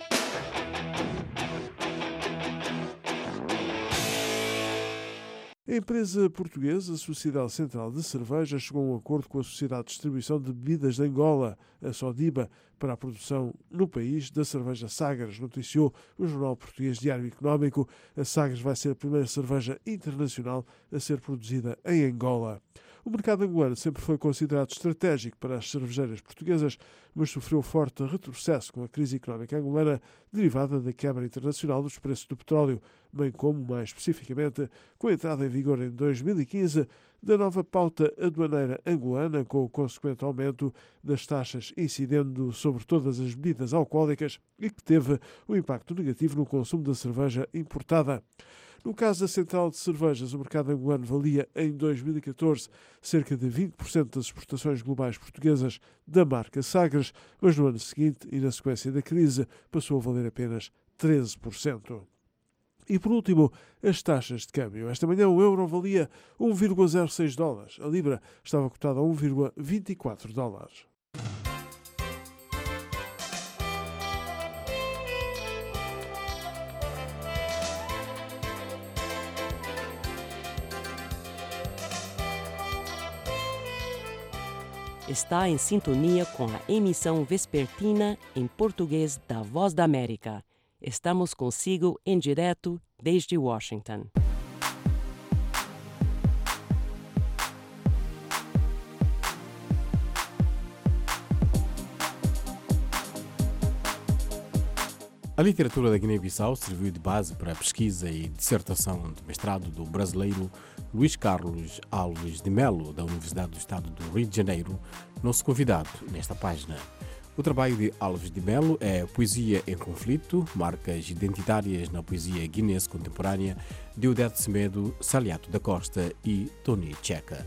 A empresa portuguesa Sociedade Central de Cerveja chegou a um acordo com a Sociedade de Distribuição de Bebidas de Angola, a Sodiba, para a produção no país da cerveja Sagres, noticiou o jornal português Diário Económico. A Sagres vai ser a primeira cerveja internacional a ser produzida em Angola. O mercado angolano sempre foi considerado estratégico para as cervejeiras portuguesas, mas sofreu forte retrocesso com a crise económica angolana derivada da quebra internacional dos preços do petróleo, bem como, mais especificamente, com a entrada em vigor em dois mil e quinze da nova pauta aduaneira angolana, com o consequente aumento das taxas incidendo sobre todas as bebidas alcoólicas e que teve um impacto negativo no consumo da cerveja importada. No caso da Central de Cervejas, o mercado angolano valia, em dois mil e catorze, cerca de vinte por cento das exportações globais portuguesas da marca Sagres, mas no ano seguinte, e na sequência da crise, passou a valer apenas treze por cento. E, por último, as taxas de câmbio. Esta manhã o euro valia um vírgula zero seis dólares. A libra estava cotada a um vírgula vinte e quatro dólares. Está em sintonia com a emissão vespertina em português da Voz da América. Estamos consigo em direto desde Washington. A literatura da Guiné-Bissau serviu de base para a pesquisa e dissertação de mestrado do brasileiro Luís Carlos Alves de Melo, da Universidade do Estado do Rio de Janeiro, nosso convidado nesta página. O trabalho de Alves de Melo é Poesia em Conflito, marcas identitárias na poesia guinense contemporânea, de Odete Semedo, Saliato da Costa e Tony Checa.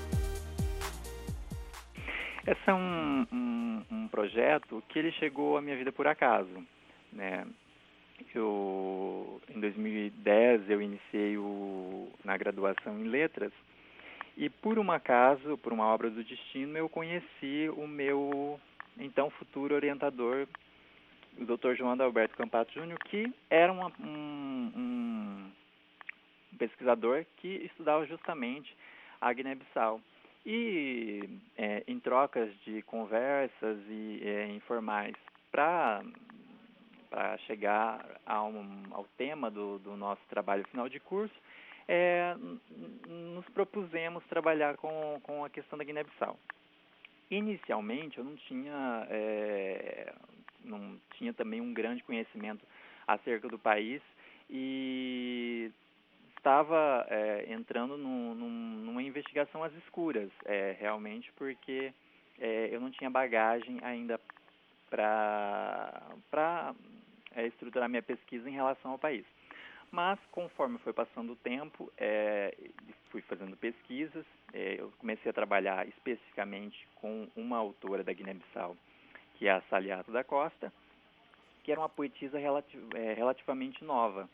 Esse é um, um, um projeto que ele chegou à minha vida por acaso, né? Eu, em dois mil e dez, eu iniciei o, na graduação em Letras e, por um acaso, por uma obra do destino, eu conheci o meu então futuro orientador, o doutor João Adalberto Campato Júnior, que era uma, um, um pesquisador que estudava justamente a Guiné-Bissau. E é, em trocas de conversas e é, informais para para chegar ao, ao tema do, do nosso trabalho final de curso, é, nos propusemos trabalhar com, com a questão da Guiné-Bissau. Inicialmente, eu não tinha, é, não tinha também um grande conhecimento acerca do país e estava é, entrando no, num, numa investigação às escuras, é, realmente, porque é, eu não tinha bagagem ainda para para é, estruturar minha pesquisa em relação ao país. Mas, conforme foi passando o tempo, é, fui fazendo pesquisas, é, eu comecei a trabalhar especificamente com uma autora da Guiné-Bissau, que é a Saliato da Costa, que era uma poetisa relativ, é, relativamente nova.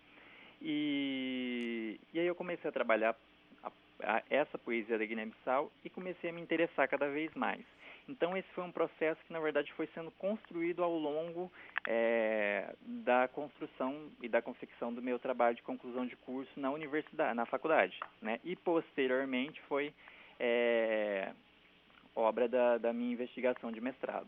E, e aí eu comecei a trabalhar a, a, essa poesia da Guiné-Bissau e comecei a me interessar cada vez mais. Então, esse foi um processo que, na verdade, foi sendo construído ao longo é, da construção e da confecção do meu trabalho de conclusão de curso na universidade, na faculdade, né? E, posteriormente, foi é, obra da, da minha investigação de mestrado.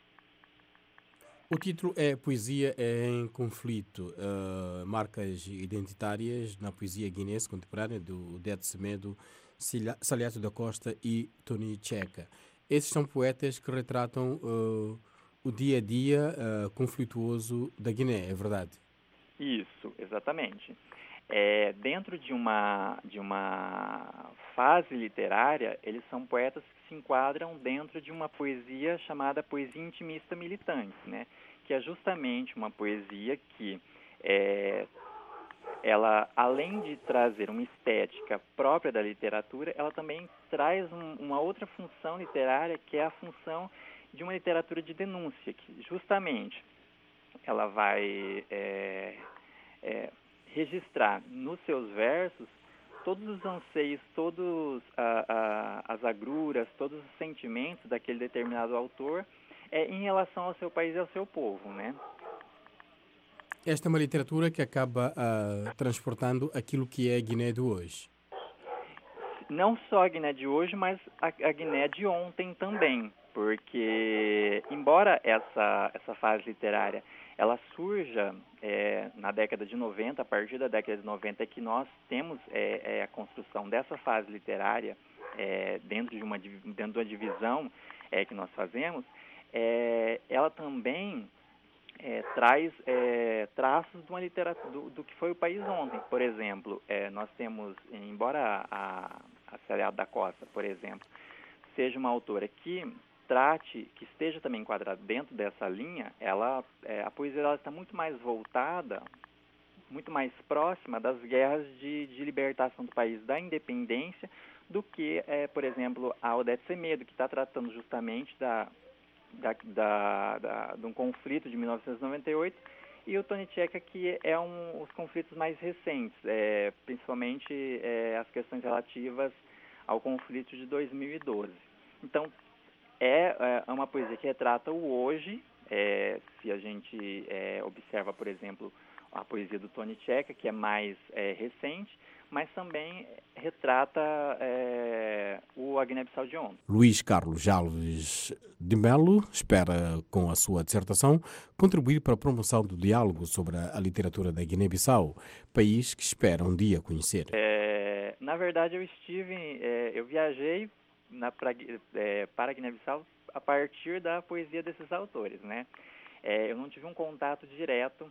O título é Poesia em Conflito, uh, marcas identitárias na poesia guinense contemporânea do Odete Semedo, Saliato da Costa e Tony Checa. Esses são poetas que retratam uh, o dia-a-dia uh, conflituoso da Guiné, é verdade? Isso, exatamente. É, dentro de uma, de uma fase literária, eles são poetas que se enquadram dentro de uma poesia chamada poesia intimista militante, né? Que é justamente uma poesia que, é, ela, além de trazer uma estética própria da literatura, ela também traz um, uma outra função literária, que é a função de uma literatura de denúncia, que justamente ela vai é, é, registrar nos seus versos todos os anseios, todas as agruras, todos os sentimentos daquele determinado autor é, em relação ao seu país e ao seu povo, né? Esta é uma literatura que acaba uh, transportando aquilo que é a Guiné de hoje. Não só a Guiné de hoje, mas a, a Guiné de ontem também, porque embora essa, essa fase literária ela surja é, na década de noventa, a partir da década de noventa é que nós temos é, é, a construção dessa fase literária é, dentro, de uma, dentro de uma divisão é, que nós fazemos, é, ela também é, traz é, traços de uma literatura, do, do que foi o país ontem. Por exemplo, é, nós temos, embora a, a Saliato da Costa, por exemplo, seja uma autora que trate, que esteja também enquadrada dentro dessa linha, ela, é, a poesia ela está muito mais voltada, muito mais próxima das guerras de, de libertação do país, da independência, do que, é, por exemplo, a Odete Semedo, que está tratando justamente da, da, da, da, de um conflito de mil novecentos e noventa e oito, e o Tony Checa, que é um, os conflitos mais recentes, é, principalmente é, as questões relativas ao conflito de dois mil e doze. Então, é, é uma poesia que retrata o hoje, é, se a gente é, observa, por exemplo, a poesia do Tony Checa, que é mais é, recente, mas também retrata é, o a Guiné-Bissau de ontem. Luís Carlos Alves de Melo espera, com a sua dissertação, contribuir para a promoção do diálogo sobre a literatura da Guiné-Bissau, país que espera um dia conhecer. É, na verdade, eu estive, é, eu viajei Na, pra, é, para Guiné-Bissau a partir da poesia desses autores, né? É, eu não tive um contato direto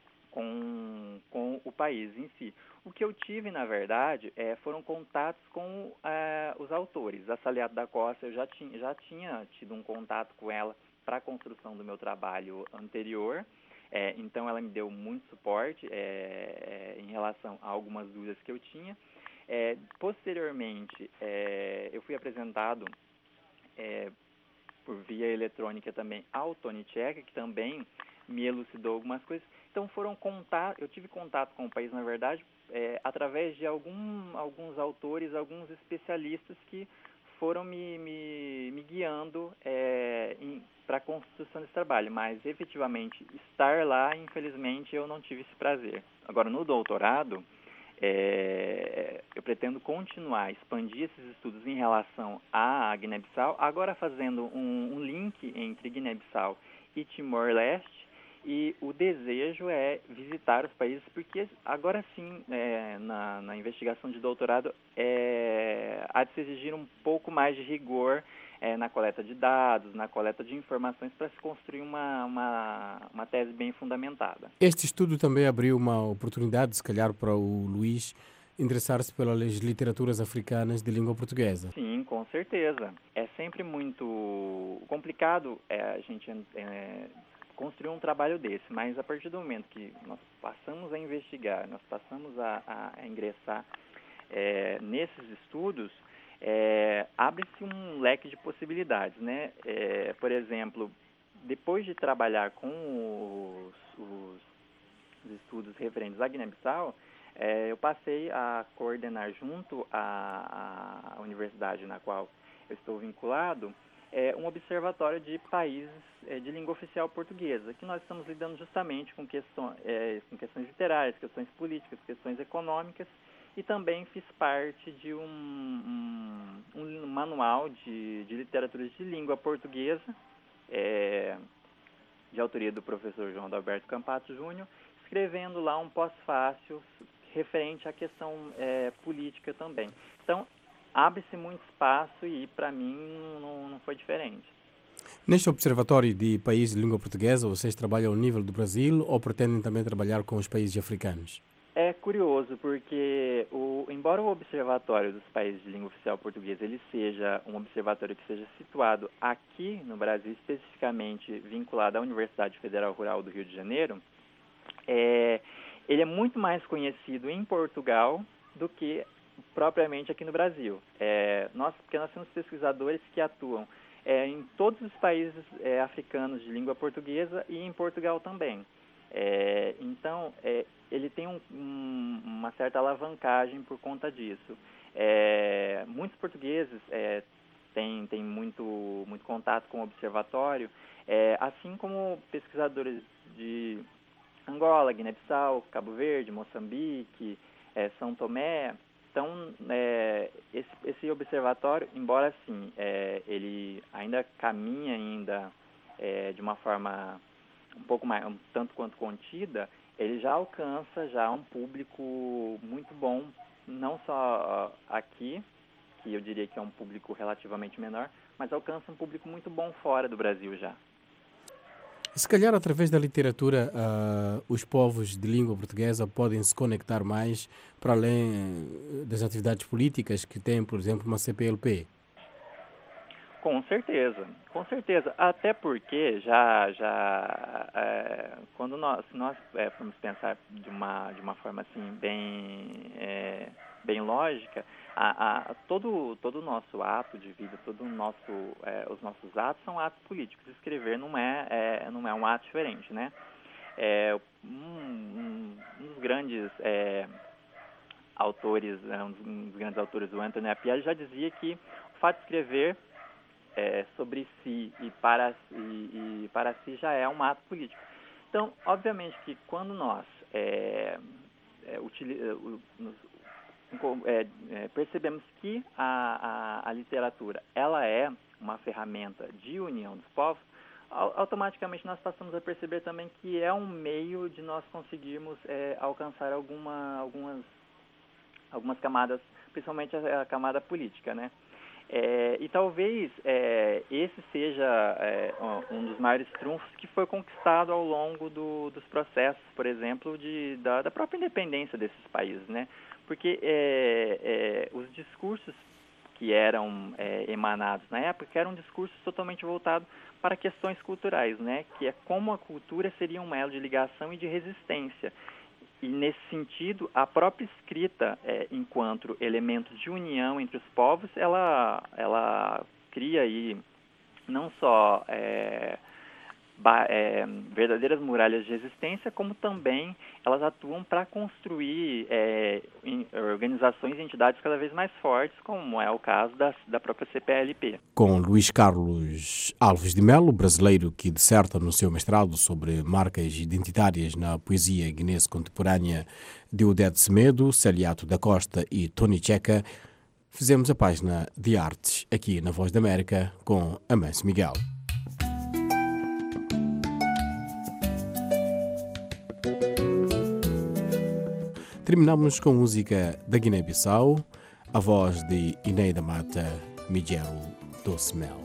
com, com o país em si. O que eu tive, na verdade, é, foram contatos com é, os autores. A Saliato da Costa, eu já tinha, já tinha tido um contato com ela para a construção do meu trabalho anterior, é, então ela me deu muito suporte é, em relação a algumas dúvidas que eu tinha. É, posteriormente, é, eu fui apresentado é, por via eletrônica também ao Tony Checa, que também me elucidou algumas coisas. Então, foram contato, eu tive contato com o país, na verdade, é, através de algum, alguns autores, alguns especialistas que foram me, me, me guiando é, para a construção desse trabalho. Mas, efetivamente, estar lá, infelizmente, eu não tive esse prazer. Agora, no doutorado, É, eu pretendo continuar, expandir esses estudos em relação à Guiné-Bissau, agora fazendo um, um link entre Guiné-Bissau e Timor-Leste, e o desejo é visitar os países, porque agora sim, é, na, na investigação de doutorado, é, há de se exigir um pouco mais de rigor É, na coleta de dados, na coleta de informações, para se construir uma, uma, uma tese bem fundamentada. Este estudo também abriu uma oportunidade, se calhar, para o Luís interessar-se pelas literaturas africanas de língua portuguesa. Sim, com certeza. É sempre muito complicado é, a gente é, construir um trabalho desse, mas a partir do momento que nós passamos a investigar, nós passamos a, a ingressar é, nesses estudos, É, abre-se um leque de possibilidades, né? É, por exemplo, depois de trabalhar com os, os, os estudos referentes à Guiné-Bissau, é, eu passei a coordenar junto à, à universidade na qual eu estou vinculado é, um observatório de países é, de língua oficial portuguesa, que nós estamos lidando justamente com, questão, é, com questões literárias, questões políticas, questões econômicas, e também fiz parte de um, um, um manual de, de literatura de língua portuguesa, é, de autoria do professor João Adalberto Campato Júnior, escrevendo lá um pós-fácil referente à questão é, política também. Então, abre-se muito espaço e, para mim, não, não foi diferente. Neste observatório de países de língua portuguesa, vocês trabalham ao nível do Brasil ou pretendem também trabalhar com os países africanos? É curioso, porque o, embora o Observatório dos Países de Língua Oficial Portuguesa ele seja um observatório que seja situado aqui no Brasil, especificamente vinculado à Universidade Federal Rural do Rio de Janeiro, é, ele é muito mais conhecido em Portugal do que propriamente aqui no Brasil. É, nós, porque nós temos pesquisadores que atuam é, em todos os países é, africanos de língua portuguesa e em Portugal também. É, então, é, ele tem um, um, uma certa alavancagem por conta disso. É, muitos portugueses é, têm, têm muito, muito contato com o observatório, é, assim como pesquisadores de Angola, Guiné-Bissau, Cabo Verde, Moçambique, é, São Tomé. Então, é, esse, esse observatório, embora assim, é, ele ainda caminha ainda é, de uma forma um pouco mais, um tanto quanto contida, ele já alcança já um público muito bom, não só aqui, que eu diria que é um público relativamente menor, mas alcança um público muito bom fora do Brasil já. Se calhar, através da literatura, uh, os povos de língua portuguesa podem se conectar mais para além das atividades políticas que tem, por exemplo, uma C P L P. Com certeza, com certeza. Até porque já, já é, quando nós, nós é, formos pensar de uma, de uma forma assim bem, é, bem lógica, a, a, todo, todo o nosso ato de vida, todo o nosso, é, os nossos atos são atos políticos. Escrever não é, é, não é um ato diferente, né? É, um, um, um dos grandes é, autores, um dos grandes autores, o Anthony Appiah, já dizia que o fato de escrever É, sobre si e para, e, e para si já é um ato político. Então, obviamente que quando nós é, é, utili, é, é, percebemos que a, a, a literatura ela é uma ferramenta de união dos povos, automaticamente nós passamos a perceber também que é um meio de nós conseguirmos é, alcançar alguma, algumas, algumas camadas, principalmente a, a camada política, né? É, e talvez é, esse seja é, um dos maiores trunfos que foi conquistado ao longo do, dos processos, por exemplo, de, da, da própria independência desses países, né? Porque é, é, os discursos que eram é, emanados na época eram discursos totalmente voltados para questões culturais, né? Que é como a cultura seria um elo de ligação e de resistência. E, nesse sentido, a própria escrita, é, enquanto elemento de união entre os povos, ela, ela cria aí não só é, ba, é, verdadeiras muralhas de resistência, como também elas atuam para construir é, em, organizações e entidades cada vez mais fortes, como é o caso da, da própria C P L P. Com Luís Carlos Alves de Melo, brasileiro que disserta no seu mestrado sobre marcas identitárias na poesia guinense contemporânea de Odete Semedo, Celiato da Costa e Tony Checa, fizemos a página de artes aqui na Voz da América com Amâncio Miguel. Terminamos com música da Guiné-Bissau, a voz de Ineida Mata Miguel Doce Mel.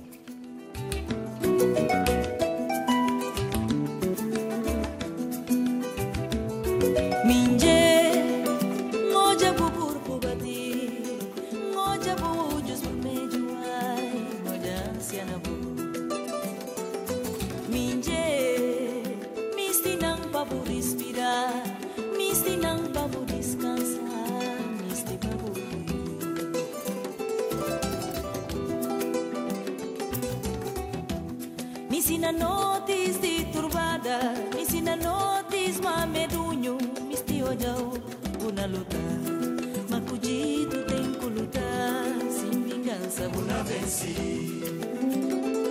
Me ensina notis de turbada, me ensina notis mamedunho, me estiolhou una luta, macudido tem que lutar, sem vingança, una venci.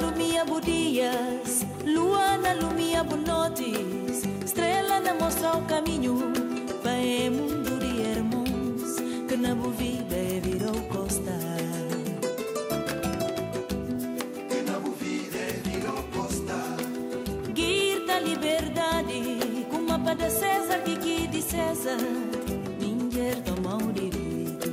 lumia budias, lua na lumia bonotes, estrela na mostra o caminho, vai mundo de irmãos, que na boa vida virou costa. Que na boa vida virou costa. Guirda liberdade, com mapa da César, que que de César, ninguém toma o direito.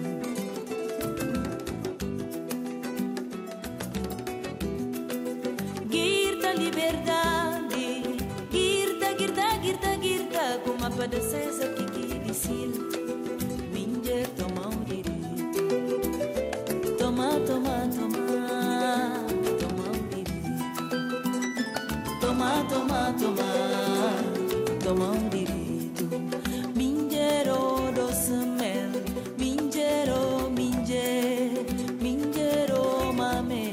Liberdade, girda, girda, girda, girda, com mapa da César que que dizia, minger toma o direito, toma, toma, toma, toma o direito, toma, toma, toma, toma o direito, mingero doce mel, mingero, minger, mingero mame.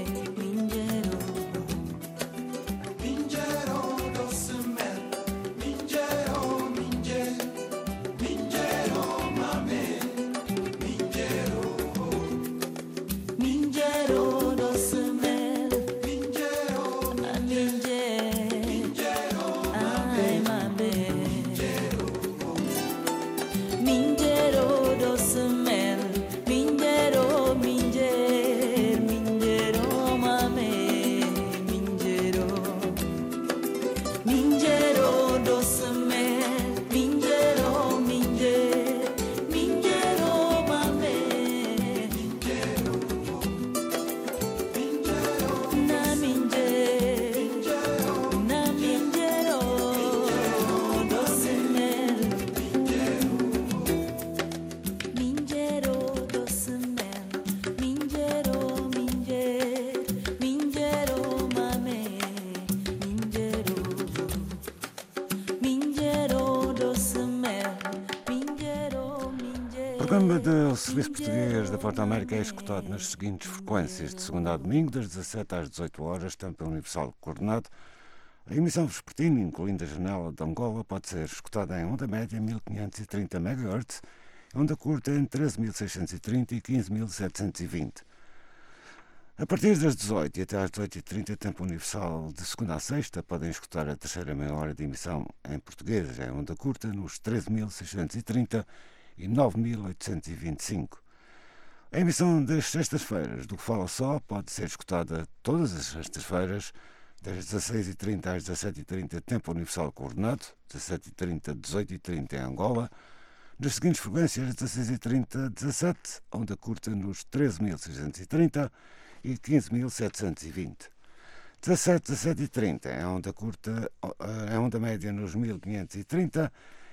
O programa do Serviço Português da Voz da América é escutado nas seguintes frequências, de segunda a domingo, das dezassete às dezoito horas, tempo universal coordenado. A emissão vespertina, incluindo a janela de Angola, pode ser escutada em onda média mil quinhentos e trinta megahertz, onda curta em treze mil seiscentos e trinta e quinze mil setecentos e vinte. A partir das dezoito e até às dezoito e trinta, tempo universal de segunda a sexta, podem escutar a terceira meia hora de emissão em português, em onda curta, nos treze mil seiscentos e trinta e nove mil oitocentos e vinte e cinco. A emissão das sextas-feiras do Que Fala Só pode ser escutada todas as sextas-feiras, das dezasseis e trinta às dezassete e trinta, tempo universal coordenado, dezassete e trinta, dezoito e trinta em Angola, nas seguintes frequências, dezasseis e trinta, dezassete, onda curta nos treze mil seiscentos e trinta e quinze mil setecentos e vinte. dezassete, dezassete e trinta é onda curta, é onda média nos mil quinhentos e trinta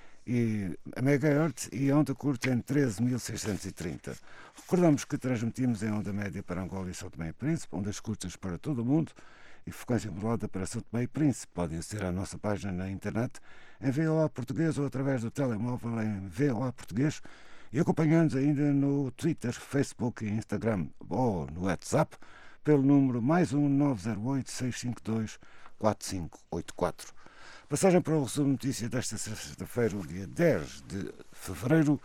e a megahertz e a onda curta em treze mil seiscentos e trinta. Recordamos que transmitimos em onda média para Angola e São Tomé e Príncipe, ondas curtas para todo o mundo e frequência modulada para São Tomé e Príncipe. Podem aceder à nossa página na internet em V O A Português ou através do telemóvel em V O A Português e acompanhando-nos ainda no Twitter, Facebook e Instagram ou no WhatsApp pelo número mais um nove zero oito, seis cinco dois, quatro cinco oito quatro. Passagem para o resumo de notícia desta sexta-feira, o dia dez de fevereiro,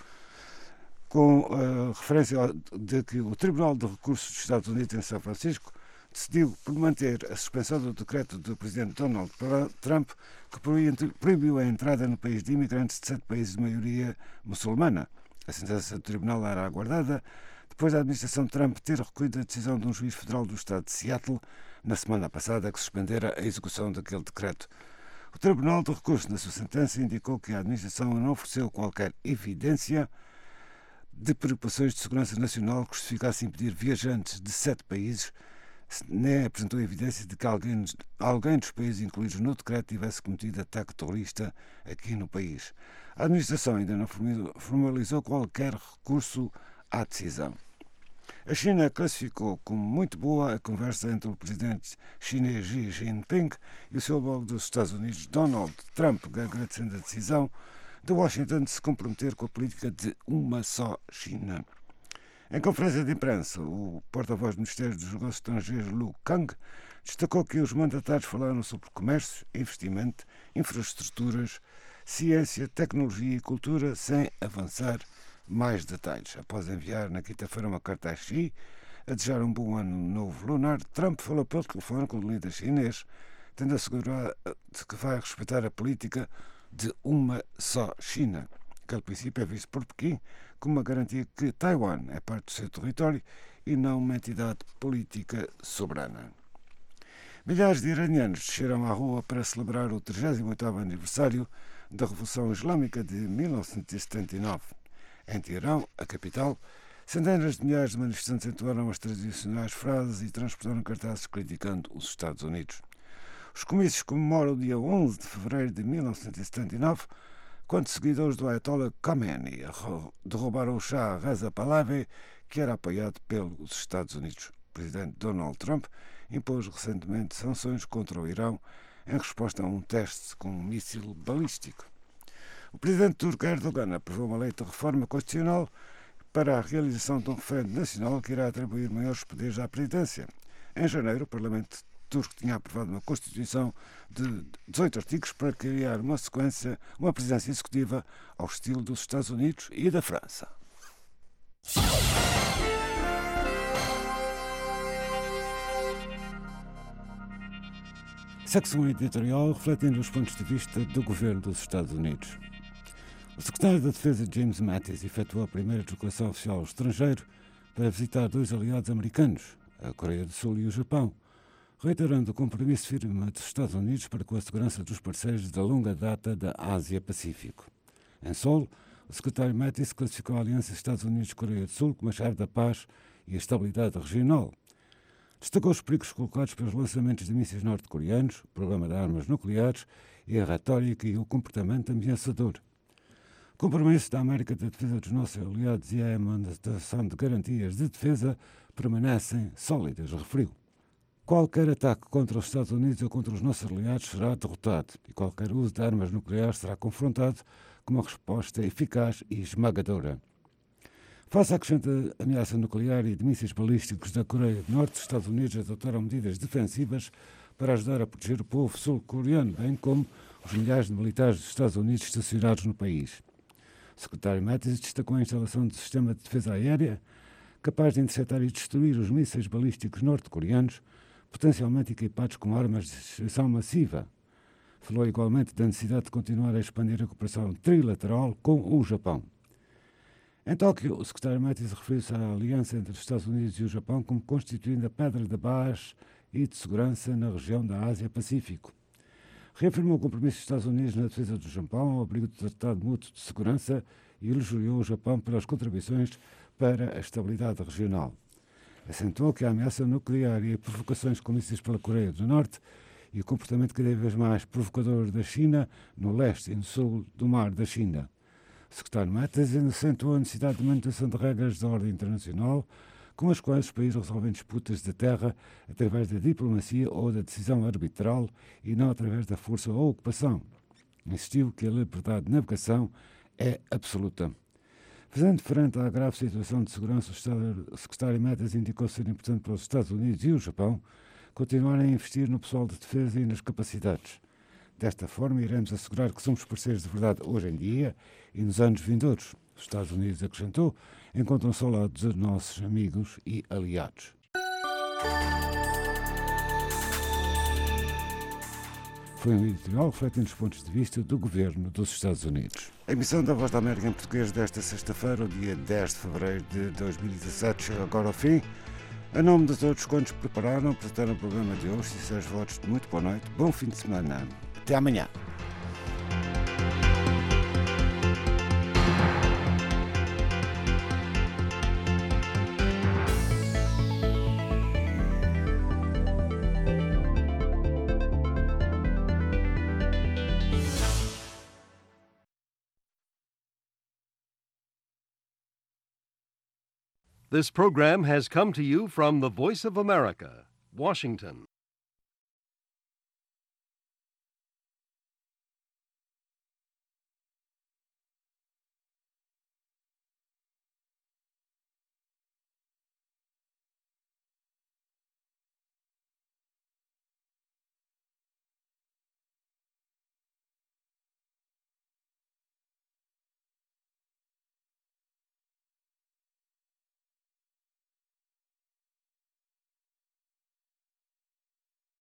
com a referência de que o Tribunal de Recursos dos Estados Unidos em São Francisco decidiu por manter a suspensão do decreto do presidente Donald Trump que proibiu a entrada no país de imigrantes de sete países de maioria muçulmana. A sentença do tribunal era aguardada depois da administração de Trump ter recolhido a decisão de um juiz federal do estado de Seattle na semana passada que suspendera a execução daquele decreto. O Tribunal de Recursos, na sua sentença, indicou que a administração não ofereceu qualquer evidência de preocupações de segurança nacional que justificasse impedir viajantes de sete países, nem apresentou evidência de que alguém, alguém dos países incluídos no decreto tivesse cometido ataque terrorista aqui no país. A administração ainda não formalizou qualquer recurso à decisão. A China classificou como muito boa a conversa entre o presidente chinês Xi Jinping e o seu homólogo dos Estados Unidos, Donald Trump, agradecendo a decisão de Washington de se comprometer com a política de uma só China. Em conferência de imprensa, o porta-voz do Ministério dos Negócios Estrangeiros, Lu Kang, destacou que os mandatários falaram sobre comércio, investimento, infraestruturas, ciência, tecnologia e cultura, sem avançar mais detalhes. Após enviar na quinta-feira uma carta a Xi, A desejar um bom ano novo lunar, Trump falou pelo telefone com o líder chinês, tendo assegurado que vai respeitar a política de uma só China. Aquele princípio é visto por Pequim como uma garantia que Taiwan é parte do seu território e não uma entidade política soberana. Milhares de iranianos desceram à rua para celebrar o trigésimo oitavo aniversário da Revolução Islâmica de mil novecentos e setenta e nove. Em Teherão, a capital, centenas de milhares de manifestantes entoaram as tradicionais frases e transportaram cartazes criticando os Estados Unidos. Os comícios comemoram o dia onze de fevereiro de mil novecentos e setenta e nove, quando seguidores do Ayatollah Khamenei derrubaram o Shah Reza Pahlavi, que era apoiado pelos Estados Unidos. O presidente Donald Trump impôs recentemente sanções contra o Irão em resposta a um teste com um míssil balístico. O presidente turco Erdogan aprovou uma lei de reforma constitucional para a realização de um referendo nacional que irá atribuir maiores poderes à presidência. Em janeiro, o Parlamento turco tinha aprovado uma Constituição de dezoito artigos para criar uma sequência, uma presidência executiva ao estilo dos Estados Unidos e da França. Secção editorial refletindo os pontos de vista do governo dos Estados Unidos. O secretário da Defesa James Mattis efetuou a primeira deslocação oficial ao estrangeiro para visitar dois aliados americanos, a Coreia do Sul e o Japão, reiterando o compromisso firme dos Estados Unidos para com a segurança dos parceiros da longa data da Ásia-Pacífico. Em Seul, o secretário Mattis classificou a aliança Estados Unidos-Coreia do Sul como a chave da paz e a estabilidade regional. Destacou os perigos colocados pelos lançamentos de mísseis norte-coreanos, o programa de armas nucleares e a retórica e o comportamento ameaçador. O compromisso da América da defesa dos nossos aliados e a manutenção de garantias de defesa permanecem sólidas, referiu. Qualquer ataque contra os Estados Unidos ou contra os nossos aliados será derrotado e qualquer uso de armas nucleares será confrontado com uma resposta eficaz e esmagadora. Face à crescente ameaça nuclear e de mísseis balísticos da Coreia do Norte, os Estados Unidos adotaram medidas defensivas para ajudar a proteger o povo sul-coreano, bem como os milhares de militares dos Estados Unidos estacionados no país. O secretário Mattis destacou a instalação de um sistema de defesa aérea capaz de interceptar e destruir os mísseis balísticos norte-coreanos, potencialmente equipados com armas de destruição massiva. Falou igualmente da necessidade de continuar a expandir a cooperação trilateral com o Japão. Em Tóquio, o secretário Mattis referiu-se à aliança entre os Estados Unidos e o Japão como constituindo a pedra de base e de segurança na região da Ásia-Pacífico. Reafirmou o compromisso dos Estados Unidos na defesa do Japão ao abrigo do Tratado Mútuo de Segurança e elogiou o Japão pelas contribuições para a estabilidade regional. Acentuou que a ameaça nuclear e as provocações cometidas pela Coreia do Norte e o comportamento cada vez mais provocador da China no leste e no sul do mar da China. O secretário Mattis acentuou a necessidade de manutenção de regras de ordem internacional com as quais os países resolvem disputas de terra através da diplomacia ou da decisão arbitral e não através da força ou ocupação. Insistiu que a liberdade de navegação é absoluta. Fazendo frente à grave situação de segurança, o secretário Mattis indicou ser importante para os Estados Unidos e o Japão continuarem a investir no pessoal de defesa e nas capacidades. Desta forma, iremos assegurar que somos parceiros de verdade hoje em dia e nos anos vindouros. Os Estados Unidos, acrescentou, encontram-se ao lado dos nossos amigos e aliados. Foi um editorial refletindo os pontos de vista do governo dos Estados Unidos. A emissão da Voz da América em português desta sexta-feira, o dia dez de fevereiro de dois mil e dezassete, chega agora ao fim. A nome de todos quantos prepararam, apresentaram o programa de hoje, e seus votos de muito boa noite, bom fim de semana. Até amanhã. This program has come to you from the Voice of America, Washington.